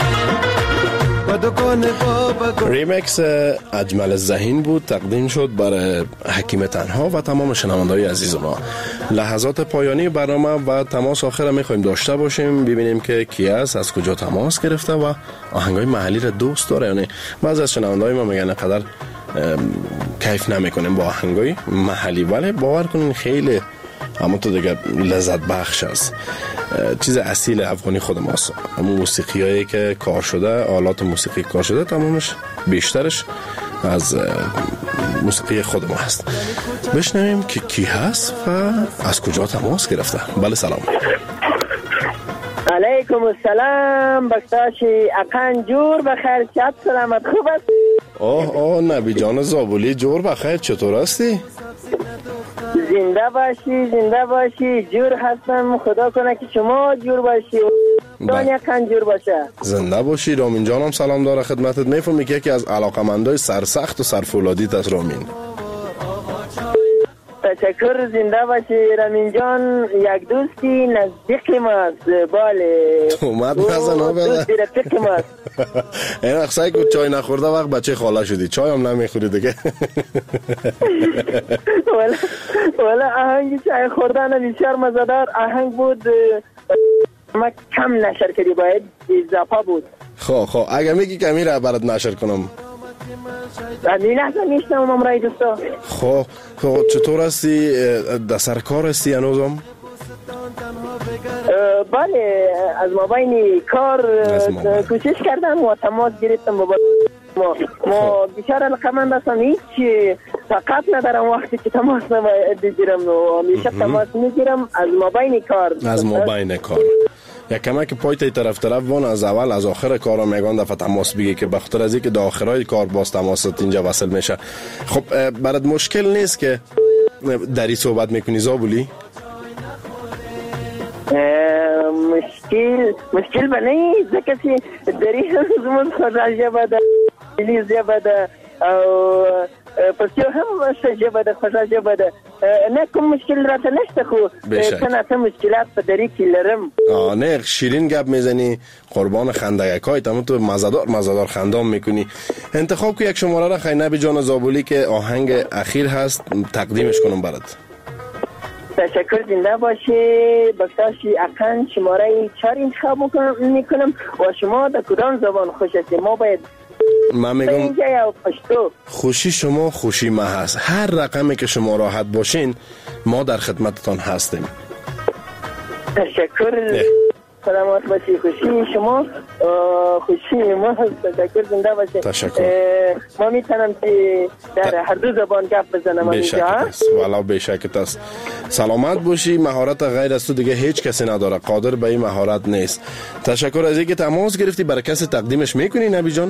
ریمکس اجمل ذهین بود، تقدیم شد برای حکیم تنها و تمام شنونده‌های عزیز ما. لحظات پایانی برنامه و تماس آخر میخوایم داشته باشیم، ببینیم که کی است، از کجا تماس گرفته و آهنگای محلی را دوست داره. یعنی بعضی از شنونده‌های ما میگن قدر کیف نمیکنیم با آهنگای محلی، ولی باور کنین خیلی اما تو دیگه لذت بخش است. چیز اصیل افغانی خود ماست. اما موسیقی هایی که کار شده، آلات موسیقی کار شده، تمامش بیشترش از موسیقی خود ما هست. بشنویم که کی هست و از کجا تماس گرفته. بله سلام. علیکم السلام. بختاشی اقن جور بخیر، چت سلامت خوب است؟ آه آه نبی جان زابلی جور بخیر، چطور هستی؟ زنده باشی زنده باشی. جور هستم، خدا کنه که شما جور باشی و دنیا کن جور باشه. زنده باشی. رامین جانم سلام داره خدمتت. میفهمی که یکی از علاقمندای سرسخت و سرفولادیت از رامین. تشکر. زنده باشی رامین جان، یک دوستی نزدیک ماست. بله اومد نزن ها بده دوستی رفیق ماست. این وقت سعی کن چای نخورده وقت بچه خاله شدی، چای هم نمیخوری دیگه. ولی ولی آهنگ چای خوردن بسیار مزدار آهنگ بود. ما کم نشر کردی، باید اضافه بود. خب خب اگه میگی کمی را برات نشر کنم. می لحظه میشنم امرای دوستا. خب خب چطور هستی؟ در سر کار هستی هنوزم؟ بله از مابین کار کوشش کردم و تماس گرفتم با ما ما بیشتر علاقمند هستم. هیچ فقط ندارم وقتی که تماس بگیرم و همیشه تماس میگیرم از مابین کار. از مابین کار یک کمک پای تی طرف طرف وان از اول از آخر کارا میگن دفعه تماس بگی که بخاطر از اینکه در آخرای کار باز تماست اینجا وصل میشه. خب برات مشکل نیست که دری صحبت میکنی زابولی؟ مشکل مشکل بنی زکسی دری زمان خراجه بده لیزه بده او پسیو هم شجه بده خراجه بده نه کم مشکل را نشته خو تنها مشکلات په دری کې لرم. آه نه شیرین گپ میزنی، قربان خندگکای تمام تو مزدار مزدار خندام میکنی. انتخاب که یک شماره را خیلی نبی جان زابولی که آهنگ اخیر هست تقدیمش کنم برات. تشکر. زنده باشی. بختاشی اقن شماره چهار انتخاب میکنم و شما در کدام زبان خوش هستی؟ ما باید من میگم خوشی شما خوشی ما هست. هر رقمی که شما راحت باشین ما در خدمتتان هستیم. تشکر. سلامت باشی. خوشی شما خوشی ما هست. تشکر. زنده باشی. تشکر. ما میتونم که در هر دو زبان گپ بزنم اینجا. والا بشکت است. سلامت باشی. مهارت غیر از تو دیگه هیچ کسی نداره، قادر به این مهارت نیست. تشکر از اینکه تماس گرفتی. برای کسی تقدیمش میکنی نبی جان؟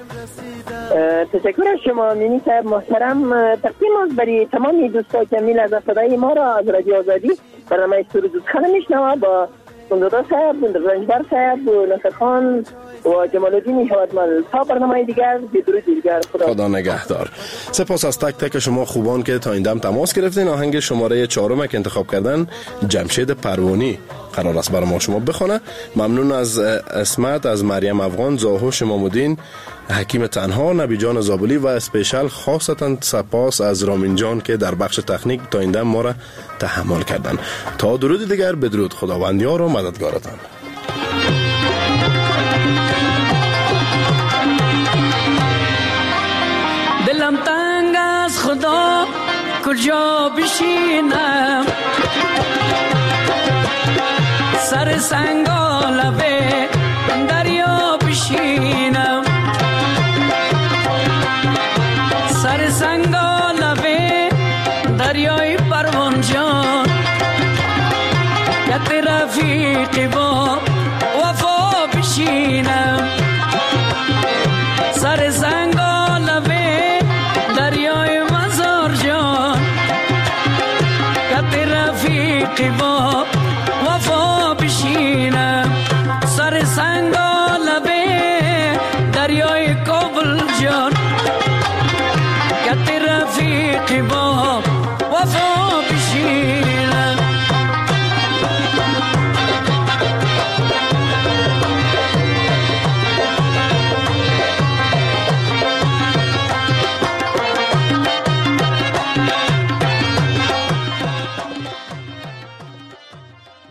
تشکر از شما مینی صاحب محترم. تقدیم از برای تمامی دوستا که میل از صدای ما را از رادیو آزادی برنامه سرود خانه میشنوه با بندودا صاحب، رنجبر صاحب و نصر خان و جمال الدین حوادمل تا برنامه دیگر بدرود دیگر. خدا, خدا نگهدار. سپاس از تک تک شما خوبان که تا این دم تماس گرفتین. آهنگ شماره چهارم که انتخاب کردن جمشید پروانی قرار است برای ما شما بخونه. ممنون از اسمت، از مریم افغان، زاهوش امام‌الدین، حکیم تنها، نبی جان زابلی و اسپیشال خاصتا سپاس از رامین جان که در بخش تکنیک تا این دم ما را تحمل کردن. تا درود دیگر بدرود. خداوندیار و مددگارتان. دلم تنگ از خدا کجا بشینم، سر سنگا لبه دریا بشینم، سر سنگا لبه دریای پروان جان، یت رفیقی با وفا بشینم، سر سنگا لبه دریای مزار جان، یت رفیقی با